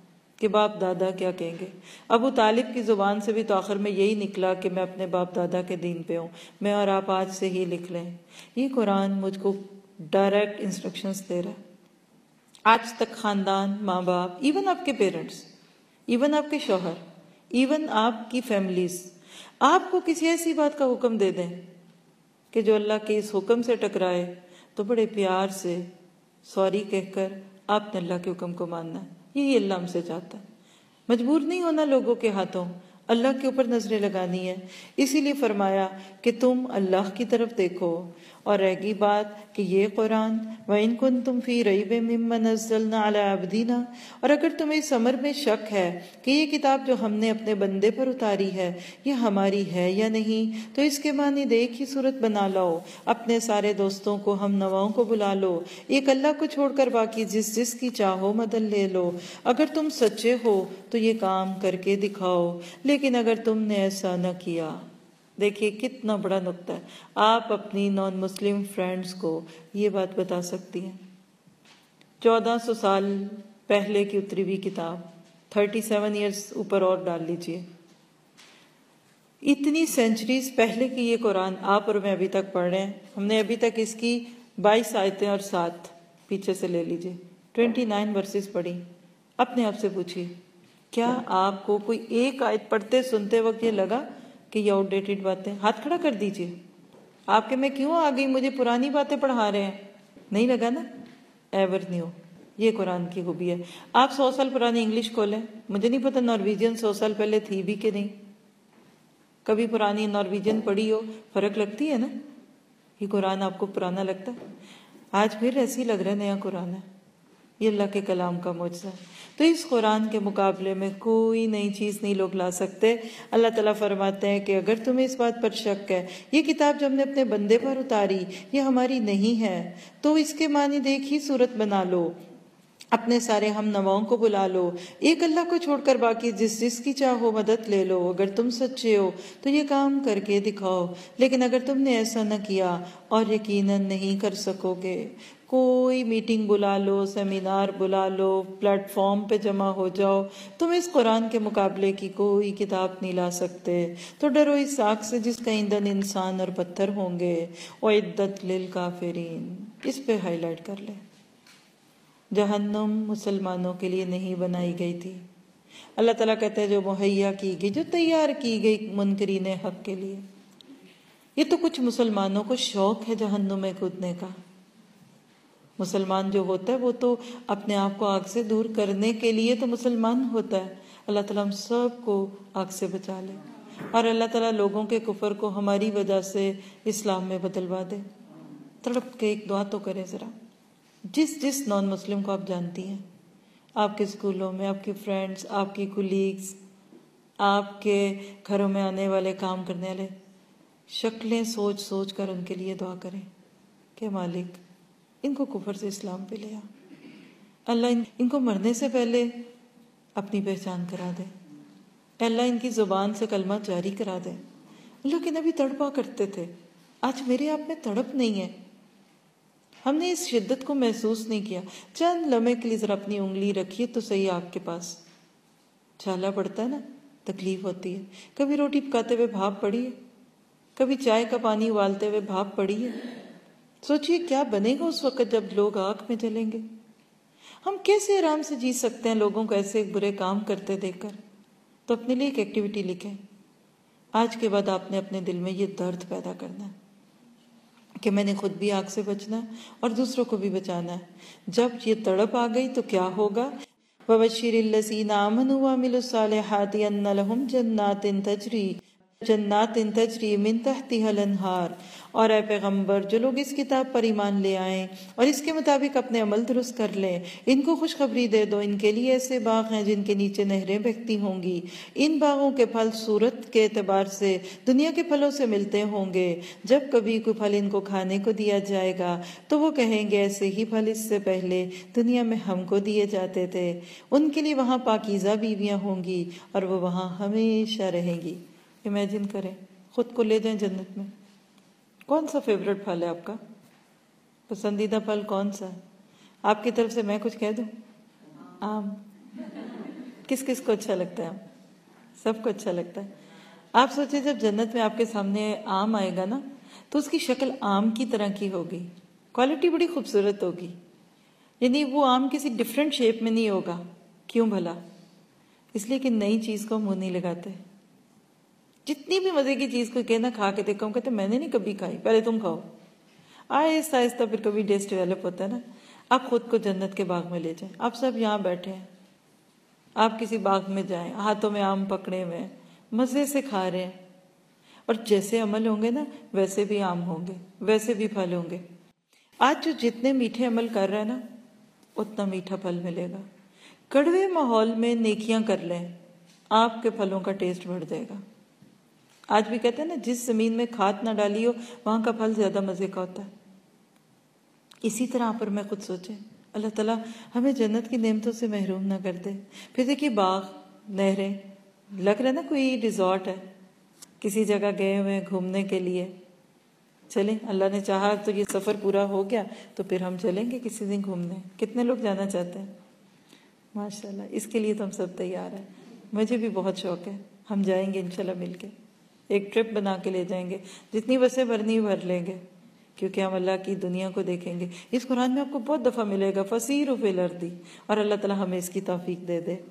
کہ باپ دادا کیا کہیں گے. ابو طالب کی زبان سے بھی تو آخر میں یہی نکلا کہ میں اپنے باپ دادا کے دین پہ ہوں. میں اور آپ آج سے ہی لکھ لیں. یہ قرآن مجھ کو ڈائریکٹ انسٹرکشنز دے رہا ہے. آج تک خاندان، ماں باپ، ایون آپ کے پیرنٹس، ایون آپ کے شوہر، ایون آپ کی فیملیز آپ کو کسی ایسی بات کا حکم دے دیں کہ جو اللہ کے اس حکم سے ٹکرائے، تو بڑے پیار سے سوری کہہ کر آپ نے اللہ کے حکم کو ماننا ہے. یہی اللہ ہم سے چاہتا ہے. مجبور نہیں ہونا لوگوں کے ہاتھوں، اللہ کے اوپر نظریں لگانی ہے. اسی لیے فرمایا کہ تم اللہ کی طرف دیکھو. اور رہ گئی بات کہ یہ قرآن وَإِن كُنتُمْ فِي رَيْبٍ مِّمَّا نَزَّلْنَا عَلَىٰ عَبْدِنَا، اور اگر تمہیں اس امر میں شک ہے کہ یہ کتاب جو ہم نے اپنے بندے پر اتاری ہے یہ ہماری ہے یا نہیں، تو اس کے معنی ایک ہی صورت بنا لاؤ، اپنے سارے دوستوں کو، ہم نواؤں کو بلا لو، ایک اللہ کو چھوڑ کر باقی جس جس کی چاہو مدد لے لو. اگر تم سچے ہو تو یہ کام کر کے دکھاؤ، لیکن اگر تم نے ایسا نہ کیا. دیکھیے کتنا بڑا نقطہ ہے. آپ اپنی نان مسلم فرینڈز کو یہ بات بتا سکتی ہیں. چودہ سو سال پہلے کی اتری ہوئی کتاب، تھرٹی سیون ایئرز اوپر اور ڈال لیجئے. اتنی سینچریز پہلے کی یہ قرآن آپ اور میں ابھی تک پڑھ رہے ہیں. ہم نے ابھی تک اس کی بائیس آیتیں اور سات پیچھے سے لے لیجئے، ٹوینٹی نائن ورسز پڑھی. اپنے آپ سے پوچھیے کیا آپ کو کوئی ایک آیت پڑھتے سنتے وقت یہ لگا کہ یہ آؤٹ ڈیٹڈ باتیں؟ ہاتھ کھڑا کر دیجئے. آپ کے میں کیوں آ گئی، مجھے پرانی باتیں پڑھا رہے ہیں. نہیں لگا نا؟ Ever new. یہ قرآن کی خوبی ہے. آپ سو سال پرانی انگلش کھولیں، مجھے نہیں پتا نارویجین سو سال پہلے تھی بھی کہ نہیں. کبھی پرانی نارویجین پڑھی ہو، فرق لگتی ہے نا. یہ قرآن آپ کو پرانا لگتا ہے؟ آج پھر ایسی لگ رہا ہے نیا قرآن ہے. یہ اللہ کے کلام کا معجزہ ہے. تو اس قرآن کے مقابلے میں کوئی نئی چیز نہیں لوگ لا سکتے. اللہ تعالیٰ فرماتے ہیں کہ اگر تمہیں اس بات پر شک ہے یہ کتاب جو ہم نے اپنے بندے پر اتاری یہ ہماری نہیں ہے، تو اس کے معنی ایک ہی صورت بنا لو، اپنے سارے ہم نواؤں کو بلا لو، ایک اللہ کو چھوڑ کر باقی جس جس کی چاہو مدد لے لو. اگر تم سچے ہو تو یہ کام کر کے دکھاؤ، لیکن اگر تم نے ایسا نہ کیا اور یقیناً نہیں کر سکو گے. کوئی میٹنگ بلا لو، سیمینار بلا لو، پلیٹ فارم پہ جمع ہو جاؤ، تم اس قرآن کے مقابلے کی کوئی کتاب نہیں لا سکتے. تو ڈرو اس آگ سے جس کا ایندھن انسان اور پتھر ہوں گے. وَعِدَّتْ لِلْكَافِرِينَ. اس پہ ہائی لائٹ کر لیں. جہنم مسلمانوں کے لیے نہیں بنائی گئی تھی. اللہ تعالیٰ کہتے ہیں جو مہیا کی گئی، جو تیار کی گئی منکرین حق کے لیے. یہ تو کچھ مسلمانوں کو شوق ہے جہنم میں کودنے کا. مسلمان جو ہوتا ہے وہ تو اپنے آپ کو آگ سے دور کرنے کے لیے تو مسلمان ہوتا ہے. اللہ تعالیٰ ہم سب کو آگ سے بچا لے، اور اللہ تعالیٰ لوگوں کے کفر کو ہماری وجہ سے اسلام میں بدلوا دے. تڑپ کے ایک دعا تو کریں ذرا. جس جس نان مسلم کو آپ جانتی ہیں، آپ کے اسکولوں میں، آپ کی فرینڈز، آپ کی کولیگز، آپ کے گھروں میں آنے والے کام کرنے والے، شکلیں سوچ سوچ کر ان کے لیے دعا کریں کہ مالک ان کو کفر سے اسلام پہ لیا. اللہ ان کو مرنے سے پہلے اپنی پہچان کرا دے. اللہ ان کی زبان سے کلمہ جاری کرا دے. اللہ کے نبی تڑپا کرتے تھے. آج میرے آپ میں تڑپ نہیں ہے. ہم نے اس شدت کو محسوس نہیں کیا. چند لمحے کے لیے ذرا اپنی انگلی رکھیے تو صحیح آگ کے پاس. چھالا پڑتا ہے نا، تکلیف ہوتی ہے. کبھی روٹی پکاتے ہوئے بھاپ پڑی ہے، کبھی چائے کا پانی ابالتے ہوئے بھاپ پڑی ہے. سوچئے کیا بنے گا اس وقت جب لوگ آگ میں جلیں گے. ہم کیسے آرام سے جی سکتے ہیں لوگوں کو ایسے برے کام کرتے دیکھ کر. تو اپنے لیے ایک ایکٹیویٹی لکھیں. آج کے بعد آپ نے اپنے دل میں یہ درد پیدا کرنا ہے کہ میں نے خود بھی آگ سے بچنا ہے اور دوسروں کو بھی بچانا ہے. جب یہ تڑپ آ گئی تو کیا ہوگا؟ وَبَشِّرِ الَّذِينَ آمَنُوا وَعَمِلُوا الصَّالِحَاتِ أَنَّ لَهُمْ جَنَّاتٍ تَجْرِي جنات تجری من تحتها الانہار. اور اے پیغمبر جو لوگ اس کتاب پر ایمان لے آئیں اور اس کے مطابق اپنے عمل درست کر لیں، ان کو خوشخبری دے دو، ان کے لیے ایسے باغ ہیں جن کے نیچے نہریں بہتی ہوں گی. ان باغوں کے پھل صورت کے اعتبار سے دنیا کے پھلوں سے ملتے ہوں گے. جب کبھی کوئی پھل ان کو کھانے کو دیا جائے گا تو وہ کہیں گے ایسے ہی پھل اس سے پہلے دنیا میں ہم کو دیے جاتے تھے. ان کے لیے وہاں پاکیزہ بیویاں ہوں گی اور وہ وہاں ہمیشہ رہیں گی. امیجن کریں خود کو لے جائیں جنت میں. کون سا فیوریٹ پھل ہے آپ کا؟ پسندیدہ پھل کون سا ہے؟ آپ کی طرف سے میں کچھ کہہ دوں؟ آم. کس کس کو اچھا لگتا ہے؟ سب کو اچھا لگتا ہے. آپ سوچیں جب جنت میں آپ کے سامنے آم آئے گا نا تو اس کی شکل آم کی طرح کی ہوگی, کوالٹی بڑی خوبصورت ہوگی, یعنی وہ آم کسی ڈیفرنٹ شیپ میں نہیں ہوگا. کیوں بھلا؟ اس لیے کہ نئی چیز کو منہ نہیں لگاتے. جتنی بھی مزے کی چیز کو کہنا کھا کے دیکھو, کہتے میں نے نہیں کبھی کھائی, پہلے تم کھاؤ. آہستہ آہستہ پھر کبھی ٹیسٹ ڈیولپ ہوتا ہے نا. آپ خود کو جنت کے باغ میں لے جائیں. آپ سب یہاں بیٹھے ہیں, آپ کسی باغ میں جائیں, ہاتھوں میں آم پکڑے ہوئے مزے سے کھا رہے ہیں, اور جیسے عمل ہوں گے نا ویسے بھی آم ہوں گے, ویسے بھی پھل ہوں گے. آج جو جتنے میٹھے عمل کر رہا ہے نا اتنا میٹھا پھل ملے گا. کڑوے ماحول میں نیکیاں کر لیں, آپ کے پھلوں کا ٹیسٹ بڑھ جائے گا. آج بھی کہتے ہیں نا جس زمین میں کھاد نہ ڈالی ہو وہاں کا پھل زیادہ مزے کا ہوتا ہے. اسی طرح پر میں خود سوچیں, اللہ تعالیٰ ہمیں جنت کی نعمتوں سے محروم نہ کر دے. پھر دیکھیے باغ, نہریں, لگ رہا ہے نا کوئی ریزورٹ ہے, کسی جگہ گئے ہوئے گھومنے کے لیے. چلیں, اللہ نے چاہا تو یہ سفر پورا ہو گیا تو پھر ہم چلیں گے کسی دن گھومنے. کتنے لوگ جانا چاہتے ہیں؟ ماشاءاللہ, اس کے لیے تو ہم سب تیار ہیں. مجھے بھی بہت شوق ہے, ہم جائیں گے انشاءاللہ مل کے, ایک ٹرپ بنا کے لے جائیں گے, جتنی بسیں بھرنی بھر لیں گے, کیونکہ ہم اللہ کی دنیا کو دیکھیں گے. اس قرآن میں آپ کو بہت دفعہ ملے گا فسیروا فی الارض, اور اللہ تعالیٰ ہمیں اس کی توفیق دے دے.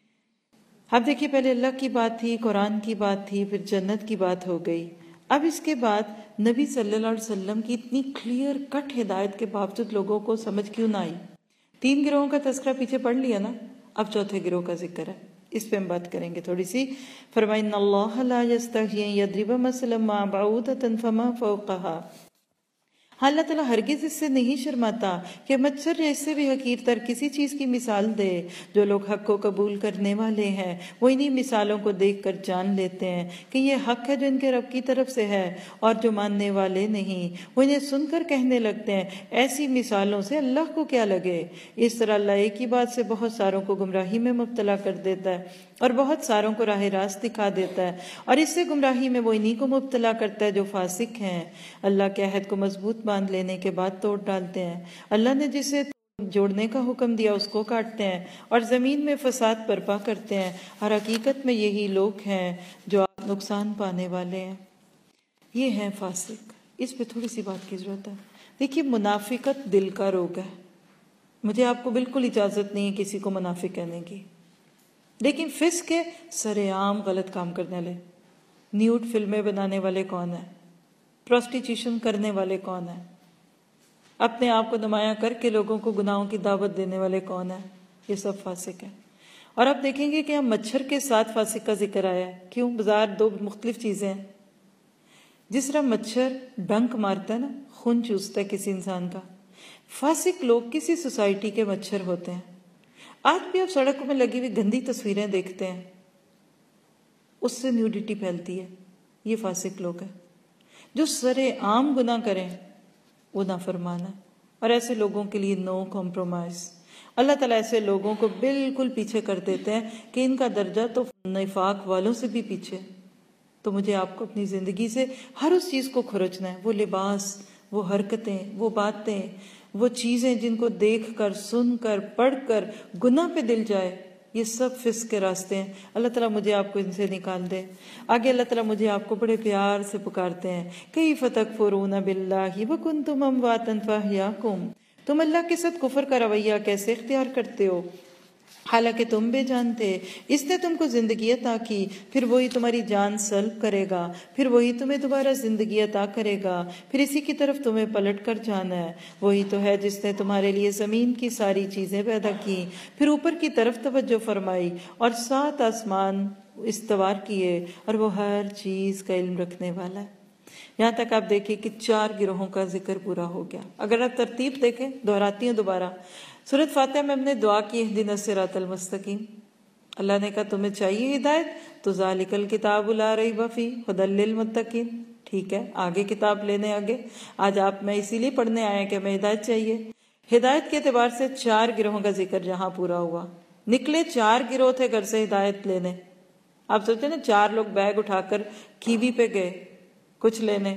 اب دیکھیے پہلے اللہ کی بات تھی, قرآن کی بات تھی, پھر جنت کی بات ہو گئی. اب اس کے بعد نبی صلی اللہ علیہ وسلم کی اتنی کلیئر کٹ ہدایت کے باوجود لوگوں کو سمجھ کیوں نہ آئی. تین گروہوں کا تذکرہ پیچھے پڑھ لیا نا, اب چوتھے گروہ کا ذکر ہے, اس پہ ہم بات کریں گے تھوڑی سی. فرمائے ان اللہ لا یستحیی ان یضرب مثلا ما بعوضۃ فما فوقها, اللہ تعالیٰ ہرگز اس سے نہیں شرماتا کہ مچھر یا اس سے بھی حقیر تر کسی چیز کی مثال دے. جو لوگ حق کو قبول کرنے والے ہیں وہ انہی مثالوں کو دیکھ کر جان لیتے ہیں کہ یہ حق ہے جو ان کے رب کی طرف سے ہے, اور جو ماننے والے نہیں وہ انہیں سن کر کہنے لگتے ہیں ایسی مثالوں سے اللہ کو کیا لگے. اس طرح اللہ ایک ہی بات سے بہت ساروں کو گمراہی میں مبتلا کر دیتا ہے اور بہت ساروں کو راہ راست دکھا دیتا ہے, اور اس سے گمراہی میں وہ انہی کو مبتلا کرتا ہے جو فاسق ہیں. اللہ کے عہد کو مضبوط باندھ لینے کے بعد توڑ ڈالتے ہیں. اللہ نے جسے جوڑنے کا حکم دیا اس کو کاٹتے ہیں اور زمین میں فساد برپا کرتے ہیں, اور حقیقت میں یہی لوگ ہیں جو نقصان پانے والے ہیں. یہ ہیں فاسق. اس پہ تھوڑی سی بات کی ضرورت ہے. دیکھیے منافقت دل کا روگ ہے, مجھے آپ کو بالکل اجازت نہیں ہے کسی کو منافق کہنے کی, لیکن فسق کے سر عام غلط کام کرنے والے, نیوڈ فلمیں بنانے والے کون ہیں, پروسٹیچیوشن کرنے والے کون ہیں, اپنے آپ کو نمایاں کر کے لوگوں کو گناہوں کی دعوت دینے والے کون ہیں, یہ سب فاسق ہیں. اور آپ دیکھیں گے کہ ہم مچھر کے ساتھ فاسق کا ذکر آیا ہے. کیوں؟ بازار دو مختلف چیزیں ہیں. جس طرح مچھر ڈنک مارتا ہے نا, خون چوستا ہے کسی انسان کا, فاسق لوگ کسی سوسائٹی کے مچھر ہوتے ہیں. آج بھی آپ سڑکوں میں لگی ہوئی گندی تصویریں دیکھتے ہیں, اس سے نیوڈیٹی پھیلتی ہے. یہ فاسق لوگ ہیں. جو سر عام گناہ کریں وہ نافرمان ہے, اور ایسے لوگوں کے لیے نو کمپرومائز. اللہ تعالیٰ ایسے لوگوں کو بالکل پیچھے کر دیتے ہیں کہ ان کا درجہ تو نفاق والوں سے بھی پیچھے. تو مجھے آپ کو اپنی زندگی سے ہر اس چیز کو کھرچنا ہے, وہ لباس, وہ حرکتیں, وہ باتیں, وہ چیزیں جن کو دیکھ کر, سن کر, پڑھ کر گناہ پہ دل جائے, یہ سب فسق کے راستے ہیں. اللہ تعالیٰ مجھے آپ کو ان سے نکال دے. آگے اللہ تعالیٰ مجھے آپ کو بڑے پیار سے پکارتے ہیں, کیف تکفرون باللہ وکنتم امواتا فاحیاکم, تم اللہ کے ساتھ کفر کا رویہ کیسے اختیار کرتے ہو حالانکہ تم بے جان تھے. اس نے تم کو زندگی عطا کی, پھر وہی تمہاری جان سلب کرے گا, پھر وہی تمہیں دوبارہ زندگی عطا کرے گا, پھر اسی کی طرف تمہیں پلٹ کر جانا ہے. وہی تو ہے جس نے تمہارے لیے زمین کی ساری چیزیں پیدا کی, پھر اوپر کی طرف توجہ فرمائی اور سات آسمان استوار کیے, اور وہ ہر چیز کا علم رکھنے والا ہے. یہاں تک آپ دیکھیں کہ چار گروہوں کا ذکر پورا ہو گیا. اگر آپ ترتیب دیکھیں, دہراتی ہوں دوبارہ, سورۃ فاتحہ میں ہم نے دعا کی اہدنا الصراط المستقیم. اللہ نے کہا تمہیں چاہیے ہدایت, تو ذالک الکتاب لا ریب فیہ ھدی للمتقین. ٹھیک ہے, آگے کتاب لینے آگے. آج آپ میں اسی لیے پڑھنے آئے کہ ہمیں ہدایت چاہیے. ہدایت کے اعتبار سے چار گروہوں کا ذکر جہاں پورا ہوا, نکلے چار گروہ تھے گھر سے ہدایت لینے. آپ سوچیں نا, چار لوگ بیگ اٹھا کر کیوی پہ گئے کچھ لینے,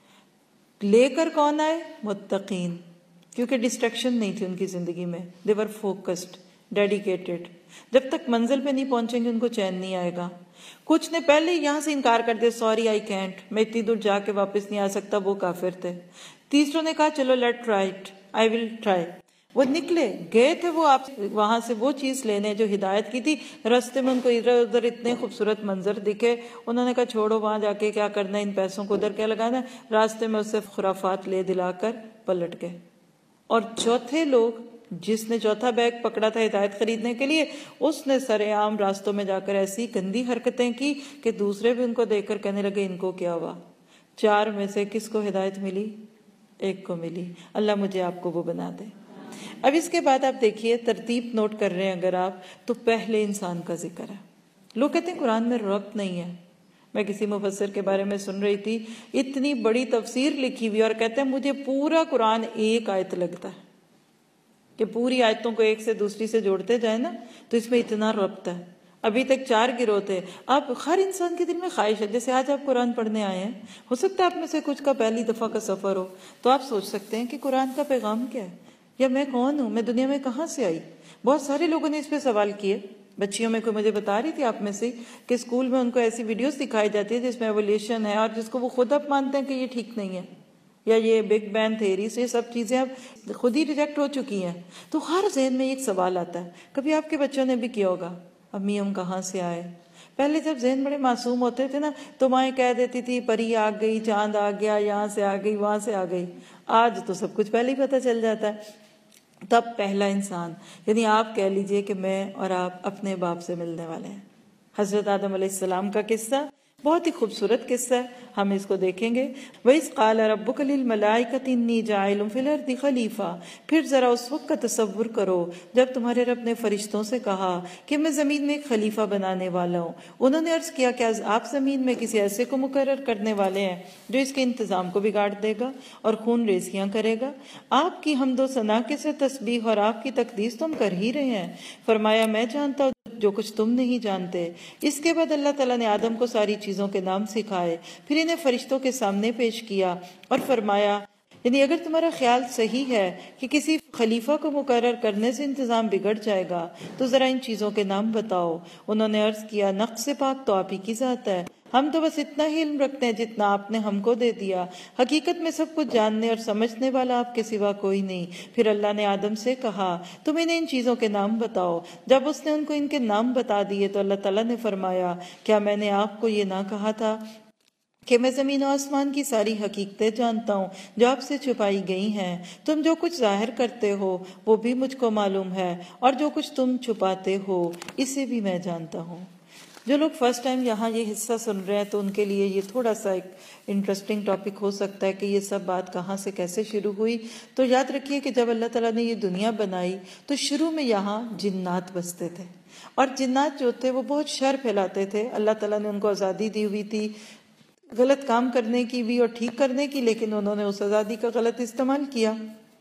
لے کر کون آئے؟ متقین, کیونکہ ڈسٹریکشن نہیں تھی ان کی زندگی میں, دے ور فوکسڈ. ڈیڈیکیٹڈ. جب تک منزل پہ نہیں پہنچیں گے ان کو چین نہیں آئے گا. کچھ نے پہلے یہاں سے انکار کر دیا, سوری آئی کینٹ, میں اتنی دور جا کے واپس نہیں آ سکتا, وہ کافر تھے. تیسروں نے کہا چلو let try it, I will try. وہ نکلے گئے تھے وہ آپ وہاں سے وہ چیز لینے جو ہدایت کی تھی. راستے میں ان کو ادھر ادھر اتنے خوبصورت منظر دکھے, انہوں نے کہا چھوڑو وہاں جا کے کیا کرنا ہے, ان پیسوں کو ادھر کیا لگانا. راستے میں اس سے خرافات لے دلا کر پلٹ گئے. اور چوتھے لوگ, جس نے چوتھا بیگ پکڑا تھا ہدایت خریدنے کے لیے, اس نے سرے عام راستوں میں جا کر ایسی گندی حرکتیں کی کہ دوسرے بھی ان کو دیکھ کر کہنے لگے ان کو کیا ہوا. چار میں سے کس کو ہدایت ملی؟ ایک کو ملی. اللہ مجھے آپ کو وہ بنا دے. اب اس کے بعد آپ دیکھیے, ترتیب نوٹ کر رہے ہیں اگر آپ, تو پہلے انسان کا ذکر ہے. لوگ کہتے ہیں قرآن میں ربط نہیں ہے. میں کسی مفسر کے بارے میں سن رہی تھی, اتنی بڑی تفسیر لکھی ہوئی, اور کہتے ہیں مجھے پورا قرآن ایک آیت لگتا ہے کہ پوری آیتوں کو ایک سے دوسری سے جوڑتے جائیں نا تو اس میں اتنا ربط ہے. ابھی تک چار گروہ تھے. آپ ہر انسان کے دل میں خواہش ہے, جیسے آج آپ قرآن پڑھنے آئے ہیں, ہو سکتا ہے آپ میں سے کچھ کا پہلی دفعہ کا سفر ہو, تو آپ سوچ سکتے ہیں کہ قرآن کا پیغام کیا ہے, یا میں کون ہوں, میں دنیا میں کہاں سے آئی. بہت سارے لوگوں نے اس پہ سوال کیے. بچیوں میں کوئی مجھے بتا رہی تھی آپ میں سے کہ اسکول میں ان کو ایسی ویڈیوز دکھائی جاتی ہے جس میں ایولیوشن ہے, اور جس کو وہ خود اب مانتے ہیں کہ یہ ٹھیک نہیں ہے, یا یہ بگ بینگ تھیریز, یہ سب چیزیں اب خود ہی ریجیکٹ ہو چکی ہیں. تو ہر ذہن میں ایک سوال آتا ہے, کبھی آپ کے بچوں نے بھی کیا ہوگا, امی ہم کہاں سے آئے. پہلے جب ذہن بڑے معصوم ہوتے تھے نا, تو مائیں کہہ دیتی تھی پری آ گئی, چاند آ گیا, یہاں سے آ گئی, وہاں سے آ گئی. آج تو سب کچھ پہلے ہی پتہ چل جاتا ہے. تب پہلا انسان, یعنی آپ کہہ لیجئے کہ میں اور آپ اپنے باپ سے ملنے والے ہیں. حضرت آدم علیہ السلام کا قصہ بہت ہی خوبصورت قصہ ہے, ہم اس کو دیکھیں گے. وَإِذْ قَالَ رَبُّكَ لِلْمَلَائِكَةِ إِنِّي جَاعِلٌ فِي الْأَرْضِ خَلِيفَةً. پھر ذرا اس وقت کا تصور کرو جب تمہارے رب نے فرشتوں سے کہا کہ میں زمین میں ایک خلیفہ بنانے والا ہوں. انہوں نے عرض کیا کیا آپ زمین میں کسی ایسے کو مقرر کرنے والے ہیں جو اس کے انتظام کو بگاڑ دے گا اور خون ریزیاں کرے گا؟ آپ کی حمد و ثنا کے سے تسبیح اور آپ کی تقدیس تم کر ہی رہے ہیں. فرمایا میں جانتا ہوں جو کچھ تم نہیں جانتے. اس کے بعد اللہ تعالیٰ نے آدم کو ساری چیزوں کے نام سکھائے, پھر انہیں فرشتوں کے سامنے پیش کیا اور فرمایا, یعنی اگر تمہارا خیال صحیح ہے کہ کسی خلیفہ کو مقرر کرنے سے انتظام بگڑ جائے گا تو ذرا ان چیزوں کے نام بتاؤ. انہوں نے عرض کیا نقص پاک تو آپ ہی کی ذات ہے, ہم تو بس اتنا ہی علم رکھتے ہیں جتنا آپ نے ہم کو دے دیا. حقیقت میں سب کچھ جاننے اور سمجھنے والا آپ کے سوا کوئی نہیں. پھر اللہ نے آدم سے کہا تم انہیں ان چیزوں کے نام بتاؤ. جب اس نے ان کو ان کے نام بتا دیے تو اللہ تعالیٰ نے فرمایا کیا میں نے آپ کو یہ نہ کہا تھا کہ میں زمین و آسمان کی ساری حقیقتیں جانتا ہوں جو آپ سے چھپائی گئی ہیں. تم جو کچھ ظاہر کرتے ہو وہ بھی مجھ کو معلوم ہے, اور جو کچھ تم چھپاتے ہو اسے بھی میں جانتا ہوں. جو لوگ فرسٹ ٹائم یہاں یہ حصہ سن رہے ہیں تو ان کے لیے یہ تھوڑا سا ایک انٹرسٹنگ ٹاپک ہو سکتا ہے کہ یہ سب بات کہاں سے کیسے شروع ہوئی. تو یاد رکھیے کہ جب اللہ تعالیٰ نے یہ دنیا بنائی تو شروع میں یہاں جنات بستے تھے, اور جنات جو تھے وہ بہت شر پھیلاتے تھے. اللہ تعالیٰ نے ان کو آزادی دی ہوئی تھی غلط کام کرنے کی بھی اور ٹھیک کرنے کی, لیکن انہوں نے اس آزادی کا غلط استعمال کیا.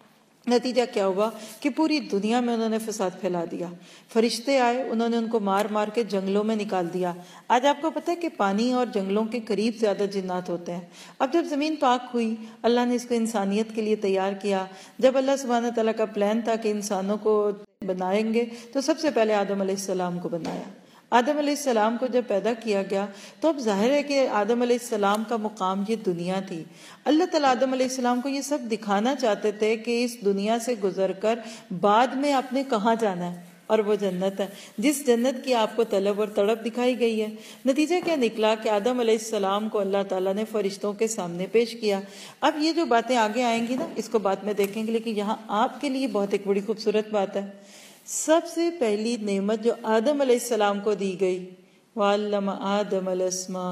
نتیجہ کیا ہوا کہ پوری دنیا میں انہوں نے فساد پھیلا دیا. فرشتے آئے, انہوں نے ان کو مار مار کے جنگلوں میں نکال دیا. آج آپ کو پتہ ہے کہ پانی اور جنگلوں کے قریب زیادہ جنات ہوتے ہیں. اب جب زمین پاک ہوئی, اللہ نے اس کو انسانیت کے لیے تیار کیا. جب اللہ سبحانہ تعالیٰ کا پلان تھا کہ انسانوں کو بنائیں گے تو سب سے پہلے آدم علیہ السلام کو بنایا. آدم علیہ السلام کو جب پیدا کیا گیا تو اب ظاہر ہے کہ آدم علیہ السلام کا مقام یہ دنیا تھی. اللہ تعالیٰ آدم علیہ السلام کو یہ سب دکھانا چاہتے تھے کہ اس دنیا سے گزر کر بعد میں آپ نے کہاں جانا ہے, اور وہ جنت ہے جس جنت کی آپ کو طلب اور تڑپ دکھائی گئی ہے. نتیجہ کیا نکلا کہ آدم علیہ السلام کو اللہ تعالیٰ نے فرشتوں کے سامنے پیش کیا. اب یہ جو باتیں آگے آئیں گی نا اس کو بعد میں دیکھیں گے, لیکن یہاں آپ کے لیے بہت ایک بڑی خوبصورت بات ہے. سب سے پہلی نعمت جو آدم علیہ السلام کو دی گئی, وَعَلَّمَ آدَمَ الْأَسْمَاءَ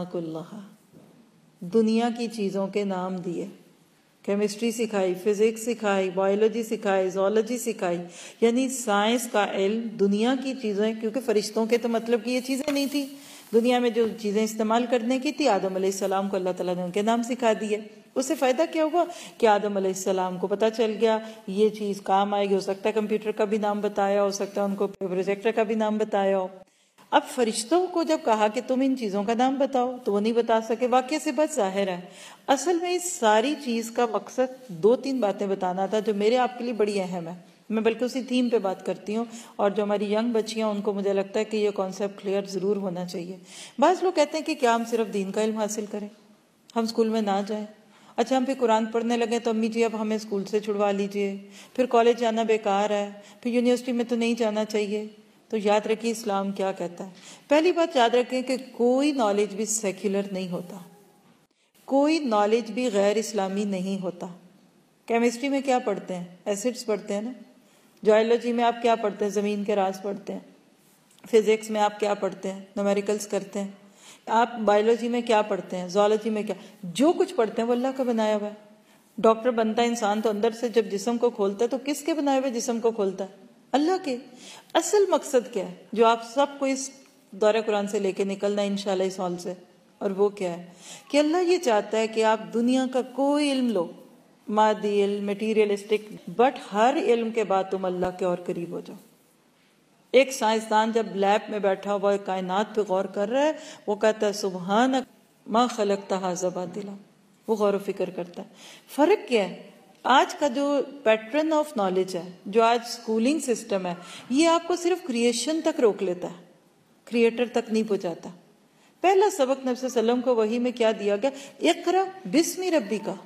كُلَّهَا, دنیا کی چیزوں کے نام دیے. کیمسٹری سکھائی, فزکس سکھائی, بایولوجی سکھائی, زولوجی سکھائی, یعنی سائنس کا علم, دنیا کی چیزیں, کیونکہ فرشتوں کے تو مطلب کہ یہ چیزیں نہیں تھی. دنیا میں جو چیزیں استعمال کرنے کی تھی آدم علیہ السلام کو اللہ تعالیٰ نے ان کے نام سکھا دیے. اس سے فائدہ کیا ہوا کہ آدم علیہ السلام کو پتہ چل گیا یہ چیز کام آئے گی. ہو سکتا ہے کمپیوٹر کا بھی نام بتایا, ہو سکتا ہے ان کو پروجیکٹر کا بھی نام بتایا ہو. اب فرشتوں کو جب کہا کہ تم ان چیزوں کا نام بتاؤ تو وہ نہیں بتا سکے. واقعہ سے بات ظاہر ہے, اصل میں اس ساری چیز کا مقصد دو تین باتیں بتانا تھا جو میرے آپ کے لیے بڑی اہم ہے. میں بلکہ اسی تھیم پہ بات کرتی ہوں، اور جو ہماری ینگ بچیاں ان کو مجھے لگتا ہے کہ یہ کانسیپٹ کلیئر ضرور ہونا چاہیے۔ بعض لوگ کہتے ہیں کہ کیا ہم صرف دین کا علم حاصل کریں، ہم اسکول میں نہ جائیں؟ اچھا ہم پھر قرآن پڑھنے لگے تو امی جی اب ہمیں اسکول سے چھڑوا لیجئے، پھر کالج جانا بیکار ہے، پھر یونیورسٹی میں تو نہیں جانا چاہیے۔ تو یاد رکھیے اسلام کیا کہتا ہے۔ پہلی بات یاد رکھیں کہ کوئی نالج بھی سیکولر نہیں ہوتا، کوئی نالج بھی غیر اسلامی نہیں ہوتا۔ کیمسٹری میں کیا پڑھتے ہیں؟ ایسڈز پڑھتے ہیں نا۔ جیولوجی میں آپ کیا پڑھتے ہیں؟ زمین کے راز پڑھتے ہیں۔ فزکس میں آپ کیا پڑھتے ہیں؟ نومیریکلز کرتے ہیں۔ آپ بایولوجی میں کیا پڑھتے ہیں؟ زوالوجی میں کیا؟ جو کچھ پڑھتے ہیں وہ اللہ کا بنایا ہوا ہے۔ ڈاکٹر بنتا ہے انسان تو اندر سے جب جسم کو کھولتا ہے تو کس کے بنائے ہوئے جسم کو کھولتا ہے؟ اللہ کے۔ اصل مقصد کیا ہے جو آپ سب کو اس دورہ قرآن سے لے کے نکلنا ہے انشاءاللہ اس ہال سے، اور وہ کیا ہے کہ اللہ یہ چاہتا ہے کہ آپ دنیا کا کوئی علم لو، مادی علم، میٹیریلسٹک، بٹ ہر علم کے بعد تم اللہ کے اور قریب ہو جاؤ۔ ایک سائنسدان جب لیب میں بیٹھا ہوا کائنات پہ غور کر رہا ہے، وہ کہتا ہے سبحانک ما خلقت ھذا باطلا، وہ غور و فکر کرتا ہے۔ فرق کیا ہے؟ آج کا جو پیٹرن آف نالج ہے، جو آج سکولنگ سسٹم ہے، یہ آپ کو صرف کریشن تک روک لیتا ہے، کریٹر تک نہیں پہنچاتا۔ پہلا سبق نبی صلی اللہ علیہ وسلم کو وحی میں کیا دیا گیا؟ اقرا بسم ربی کا،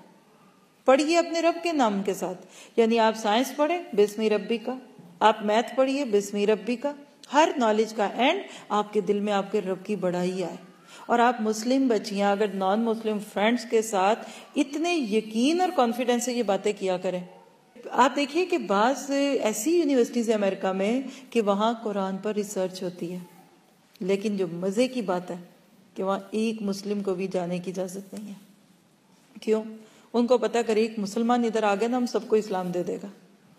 پڑھیے اپنے رب کے نام کے ساتھ۔ یعنی آپ سائنس پڑھیں بسم ربی کا، آپ میتھ پڑھیے بسم ربی کا۔ ہر نالج کا اینڈ آپ کے دل میں آپ کے رب کی بڑائی آئے۔ اور آپ مسلم بچیاں اگر نان مسلم فرینڈز کے ساتھ اتنے یقین اور کانفیڈنس سے یہ باتیں کیا کریں۔ آپ دیکھیے کہ بعض ایسی یونیورسٹیز ہیں امریکہ میں کہ وہاں قرآن پر ریسرچ ہوتی ہے، لیکن جو مزے کی بات ہے کہ وہاں ایک مسلم کو بھی جانے کی اجازت نہیں ہے۔ کیوں؟ ان کو پتا کرے ایک مسلمان ادھر آ گیا نا ہم سب کو اسلام دے دے گا۔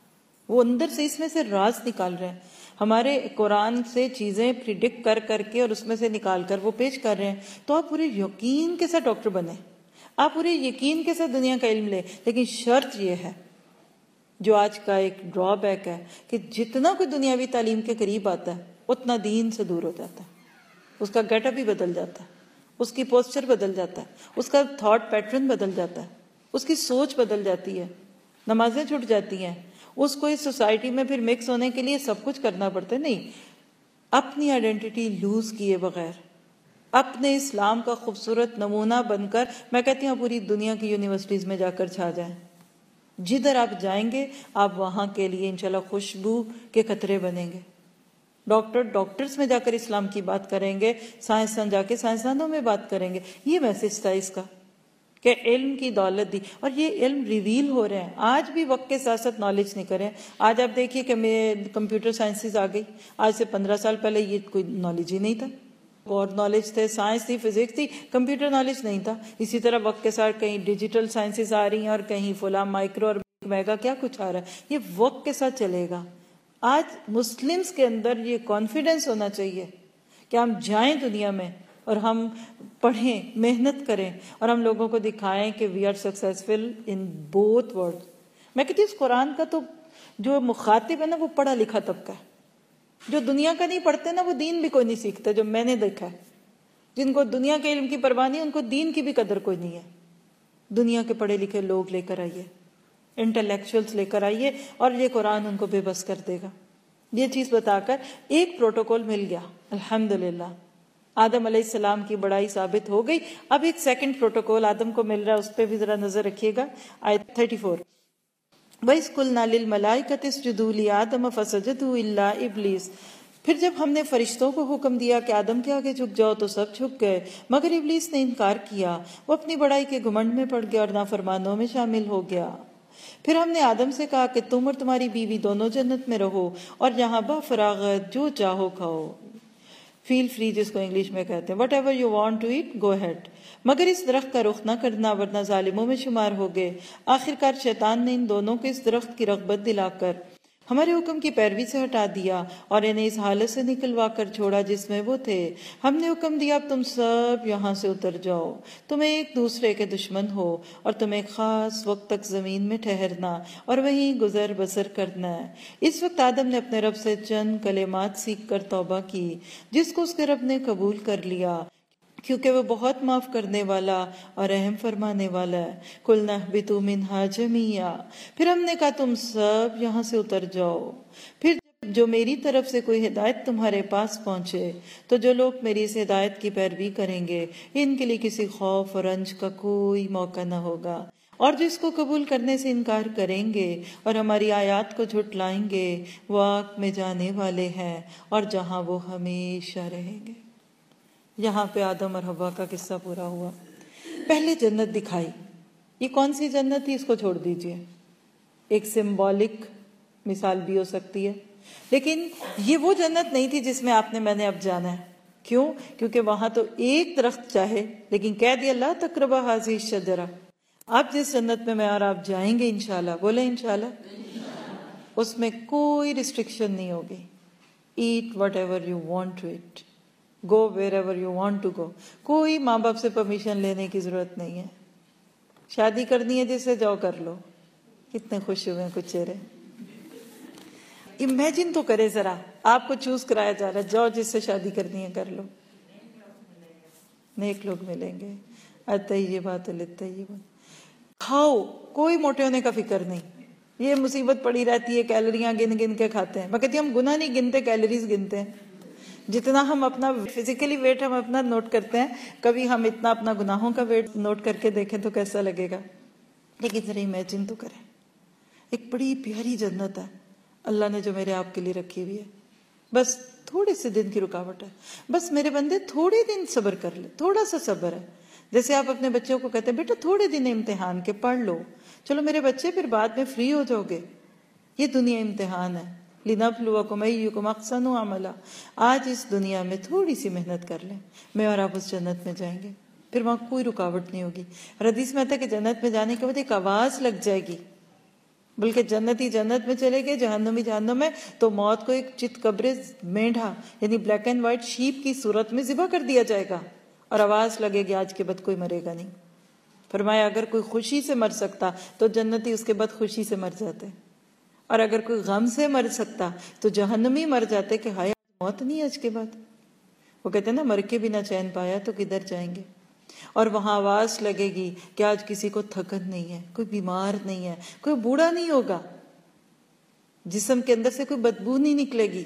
وہ اندر سے اس میں سے راز نکال رہے ہیں، ہمارے قرآن سے چیزیں پریڈکٹ کر کر کے اور اس میں سے نکال کر وہ پیش کر رہے ہیں۔ تو آپ پورے یقین کے ساتھ ڈاکٹر بنے، آپ پورے یقین کے ساتھ دنیا کا علم لیں، لیکن شرط یہ ہے جو آج کا ایک ڈرا بیک ہے کہ جتنا کوئی دنیاوی تعلیم کے قریب آتا ہے اتنا دین سے دور ہو جاتا ہے، اس کا گیٹ اپ بھی بدل جاتا ہے، اس کی پوسچر بدل جاتا ہے، اس کا تھاٹ پیٹرن بدل جاتا ہے، اس کی سوچ بدل جاتی ہے، نمازیں چھوٹ جاتی ہیں، اس کو اس سوسائٹی میں پھر مکس ہونے کے لیے سب کچھ کرنا پڑتا ہے۔ نہیں، اپنی آئیڈینٹی لوز کیے بغیر اپنے اسلام کا خوبصورت نمونہ بن کر، میں کہتی ہوں پوری دنیا کی یونیورسٹیز میں جا کر چھا جائیں۔ جدھر آپ جائیں گے آپ وہاں کے لیے انشاءاللہ خوشبو کے قطرے بنیں گے۔ ڈاکٹر ڈاکٹرز میں جا کر اسلام کی بات کریں گے، سائنسدان جا کے سائنسدانوں میں بات کریں گے۔ یہ میسج تھا اس کا کہ علم کی دولت دی، اور یہ علم ریویل ہو رہے ہیں۔ آج بھی وقت کے ساتھ ساتھ نالج نہیں کریں۔ آج آپ دیکھیے کہ میں کمپیوٹر سائنسز آ گئی، آج سے پندرہ سال پہلے یہ کوئی نالج ہی نہیں تھا۔ اور نالج تھے، سائنس تھی، فزکس تھی، کمپیوٹر نالج نہیں تھا۔ اسی طرح وقت کے ساتھ کہیں ڈیجیٹل سائنسز آ رہی ہیں اور کہیں فلاں مائکرو اور میگا کیا کچھ آ رہا ہے۔ یہ وقت کے ساتھ چلے گا۔ آج مسلمز کے اندر یہ کانفیڈنس ہونا چاہیے کہ ہم جائیں دنیا میں اور ہم پڑھیں، محنت کریں، اور ہم لوگوں کو دکھائیں کہ we are successful in both world. میں کہتی ہوں اس قرآن کا تو جو مخاطب ہے نا وہ پڑھا لکھا طبقہ ہے۔ جو دنیا کا نہیں پڑھتے نا وہ دین بھی کوئی نہیں سیکھتے، جو میں نے دیکھا ہے۔ جن کو دنیا کے علم کی پرواہ نہیں ان کو دین کی بھی قدر کوئی نہیں ہے۔ دنیا کے پڑھے لکھے لوگ لے کر آئیے، انٹلیکچوئلز لے کر آئیے، اور یہ قرآن ان کو بے بس کر دے گا۔ یہ چیز بتا کر ایک پروٹوکول مل گیا الحمدللہ، آدم علیہ السلام کی بڑائی ثابت ہو گئی۔ اب ایک سیکنڈ پروٹوکول آدم کو مل رہا ہے، اس پہ بھی ذرا نظر رکھیے گا۔ آیت چوتیس، وَإِذْ قُلْنَا لِلْمَلَائِكَةِ اسْجُدُوا لِآدَمَ فَسَجَدُوا إِلَّا إِبْلِيسَ، پھر جب ہم نے فرشتوں کو حکم دیا کہ آدم کے آگے جھک جاؤ تو سب جھک گئے مگر ابلیس نے انکار کیا، وہ اپنی بڑائی کے گھمنڈ میں پڑ گیا اور نافرمانوں میں شامل ہو گیا۔ پھر ہم نے آدم سے کہا کہ تم اور تمہاری بیوی دونوں جنت میں رہو اور یہاں با فراغت جو چاہو کھاؤ، فیل فری جس کو انگلش میں کہتے ہیں، whatever you want to eat go ahead, مگر اس درخت کا رخ نہ کرنا ورنہ ظالموں میں شمار ہو گئے۔ آخرکار شیطان نے ان دونوں کو اس درخت کی رغبت دلا کر ہمارے حکم کی پیروی سے ہٹا دیا اور انہیں اس حالت سے نکلوا کر چھوڑا جس میں وہ تھے۔ ہم نے حکم دیا اب تم سب یہاں سے اتر جاؤ، تم ایک دوسرے کے دشمن ہو اور تم ایک خاص وقت تک زمین میں ٹھہرنا اور وہیں گزر بسر کرنا ہے۔ اس وقت آدم نے اپنے رب سے چند کلمات سیکھ کر توبہ کی جس کو اس کے رب نے قبول کر لیا کیونکہ وہ بہت معاف کرنے والا اور رحم فرمانے والا ہے۔ قُلْنَا اهْبِطُوا مِنْهَا جَمِيعًا، پھر ہم نے کہا تم سب یہاں سے اتر جاؤ۔ پھر جو میری طرف سے کوئی ہدایت تمہارے پاس پہنچے تو جو لوگ میری اس ہدایت کی پیروی کریں گے ان کے لیے کسی خوف اور رنج کا کوئی موقع نہ ہوگا، اور جو اس کو قبول کرنے سے انکار کریں گے اور ہماری آیات کو جھٹلائیں گے وہ آگ میں جانے والے ہیں اور جہاں وہ ہمیشہ رہیں گے۔ یہاں پہ آدم اور حوا کا قصہ پورا ہوا۔ پہلے جنت دکھائی، یہ کون سی جنت تھی اس کو چھوڑ دیجئے، ایک سمبولک مثال بھی ہو سکتی ہے، لیکن یہ وہ جنت نہیں تھی جس میں آپ نے میں نے اب جانا ہے۔ کیوں؟ کیونکہ وہاں تو ایک درخت چاہے لیکن کہہ دیا لا تقربا ھذہ الشجرہ، آپ جس جنت میں میں اور آپ جائیں گے انشاءاللہ، بولے انشاءاللہ، اس میں کوئی ریسٹرکشن نہیں ہوگی۔ Eat whatever you want to eat, go wherever you want to go, کوئی ماں باپ سے پرمیشن لینے کی ضرورت نہیں ہے۔ شادی کرنی ہے جس سے جاؤ کر لو، کتنے خوش ہوئے ہیں کچھ چہرے۔ امیجن تو کرے ذرا، آپ کو چوز کرایا جا رہا ہے جاؤ جس سے شادی کرنی ہے کر لو، نیک لوگ ملیں گے۔ الطیبات للطیبات، کھاؤ، کوئی موٹے ہونے کا فکر نہیں۔ یہ مصیبت پڑی رہتی ہے کیلریاں گن گن کے کھاتے ہیں، میں کہتی ہوں ہم گناہ نہیں گنتے، کیلریز گنتے ہیں۔ جتنا ہم اپنا فزیکلی ویٹ ہم اپنا نوٹ کرتے ہیں، کبھی ہم اتنا اپنا گناہوں کا ویٹ نوٹ کر کے دیکھیں تو کیسا لگے گا۔ لیکن ذرا امیجن تو کریں، ایک بڑی پیاری جنت ہے اللہ نے جو میرے آپ کے لیے رکھی ہوئی ہے، بس تھوڑے سے دن کی رکاوٹ ہے، بس میرے بندے تھوڑے دن صبر کر لے، تھوڑا سا صبر ہے۔ جیسے آپ اپنے بچوں کو کہتے ہیں بیٹا تھوڑے دن امتحان کے پڑھ لو، چلو میرے بچے پھر بعد میں فری ہو جاؤ گے، یہ دنیا امتحان ہے۔ لِنَبْلُوَكُمْ أَيُّكُمْ أَحْسَنُ عَمَلًا، آج اس دنیا میں تھوڑی سی محنت کر لیں، میں اور آپ اس جنت میں جائیں گے، پھر وہاں کوئی رکاوٹ نہیں ہوگی۔ اور حدیث میں آتا ہے کہ جنت میں جانے کے بعد ایک آواز لگ جائے گی، بلکہ جنتی جنت میں چلے گئے، جہنمی جہنم میں، تو موت کو ایک چت قبر مینڈھا یعنی بلیک اینڈ وائٹ شیپ کی صورت میں ذبح کر دیا جائے گا، اور آواز لگے گی آج کے بعد کوئی مرے گا نہیں۔ فرمایا اگر کوئی خوشی سے مر سکتا تو جنتی اس کے بعد خوشی سے مر جاتے، اور اگر کوئی غم سے مر سکتا تو جہنمی مر جاتے کہ ہائے موت نہیں آج کے بعد۔ وہ کہتے ہیں نا مر کے بھی نہ چین پایا تو کدھر جائیں گے۔ اور وہاں آواز لگے گی کہ آج کسی کو تھکن نہیں ہے، کوئی بیمار نہیں ہے، کوئی بوڑھا نہیں ہوگا، جسم کے اندر سے کوئی بدبو نہیں نکلے گی،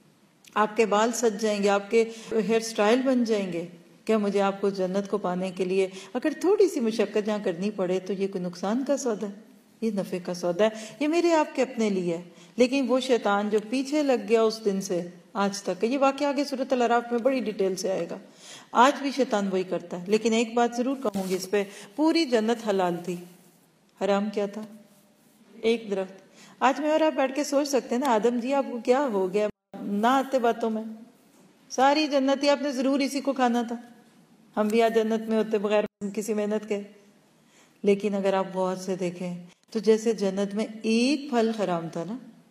آپ کے بال سج جائیں گے، آپ کے ہیئر سٹائل بن جائیں گے۔ کیا مجھے آپ کو جنت کو پانے کے لیے اگر تھوڑی سی مشقت جہاں کرنی پڑے تو یہ کوئی نقصان کا سودا ہے؟ یہ نفع کا سودا ہے، یہ میرے آپ کے اپنے لیے ہے۔ لیکن وہ شیطان جو پیچھے لگ گیا اس دن سے آج تک، یہ واقعہ آگے سورۃ الاعراف میں بڑی ڈیٹیل سے آئے گا، آج بھی شیطان وہی کرتا ہے۔ لیکن ایک بات ضرور کہوں گی اس پہ، پوری جنت حلال تھی، حرام کیا تھا؟ ایک درخت۔ آج میں اور آپ بیٹھ کے سوچ سکتے ہیں نا آدم جی آپ کو کیا ہو گیا، نہ آتے باتوں میں، ساری جنت ہی آپ نے ضرور اسی کو کھانا تھا، ہم بھی آج جنت میں ہوتے بغیر کسی محنت کے۔ لیکن اگر آپ غور سے دیکھیں تو جیسے جنت میں ایک پھل حرام تھا نا،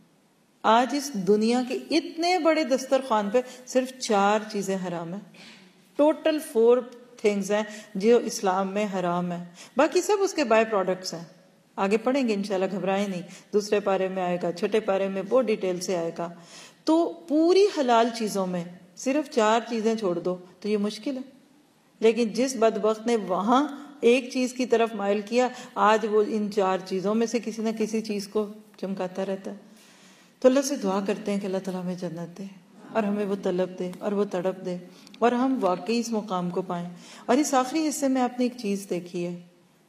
آج اس دنیا کے اتنے بڑے دسترخوان پہ صرف چار چیزیں حرام ہیں، ٹوٹل فور تھنگز ہیں جو اسلام میں حرام ہیں، باقی سب اس کے بائی پروڈکٹس ہیں۔ آگے پڑھیں گے انشاءاللہ، گھبرائیں نہیں، دوسرے پارے میں آئے گا، چھٹے پارے میں بہت ڈیٹیل سے آئے گا۔ تو پوری حلال چیزوں میں صرف چار چیزیں چھوڑ دو تو یہ مشکل ہے، لیکن جس بدبخت نے وہاں ایک چیز کی طرف مائل کیا، آج وہ ان چار چیزوں میں سے کسی نہ کسی چیز کو چمکاتا رہتا ہے۔ تو اللہ سے دعا کرتے ہیں کہ اللہ تعالیٰ ہمیں جنت دے، اور ہمیں وہ طلب دے اور وہ تڑپ دے، اور ہم واقعی اس مقام کو پائیں۔ اور اس آخری حصے میں آپ نے ایک چیز دیکھی ہے،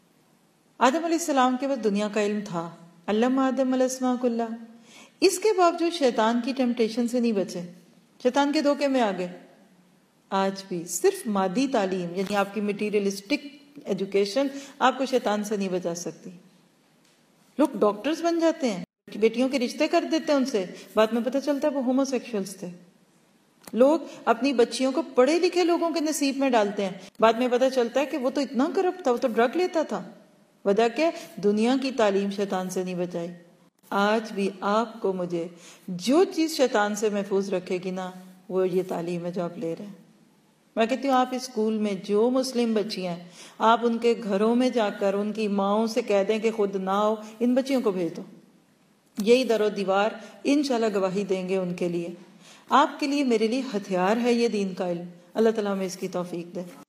آدم علیہ السلام کے بعد دنیا کا علم تھا، علم آدم الاسماء کلھا، اس کے باوجود شیطان کی ٹیمپٹیشن سے نہیں بچے، شیطان کے دھوکے میں آگے۔ آج بھی صرف مادی تعلیم یعنی آپ کی میٹیریلسٹک ایجوکیشن آپ کو شیطان سے نہیں بچا سکتی۔ لوگ ڈاکٹرز بن جاتے ہیں، بیٹیوں کے رشتے کر دیتے ہیں ان سے، بعد میں پتہ چلتا ہے وہ ہومو سیکشولز تھے۔ لوگ اپنی بچیوں کو پڑھے لکھے لوگوں کے نصیب میں ڈالتے ہیں، بعد میں پتہ چلتا ہے کہ وہ تو اتنا کرپٹ تھا، وہ تو ڈرگ لیتا تھا۔ وجہ کہ دنیا کی تعلیم شیطان سے نہیں بچائی۔ آج بھی آپ کو مجھے جو چیز شیطان سے محفوظ رکھے گی نا، وہ یہ تعلیم ہے جو آپ لے رہے ہیں۔ میں کہتی ہوں آپ اسکول میں جو مسلم بچیاں ہیں، آپ ان کے گھروں میں جا کر ان کی ماؤں سے کہہ دیں کہ خود نہ ہو، ان بچیوں کو بھیج دو، یہی در و دیوار انشاءاللہ گواہی دیں گے ان کے لیے۔ آپ کے لیے میرے لیے ہتھیار ہے یہ دین کا علم، اللہ تعالیٰ ہمیں اس کی توفیق دے۔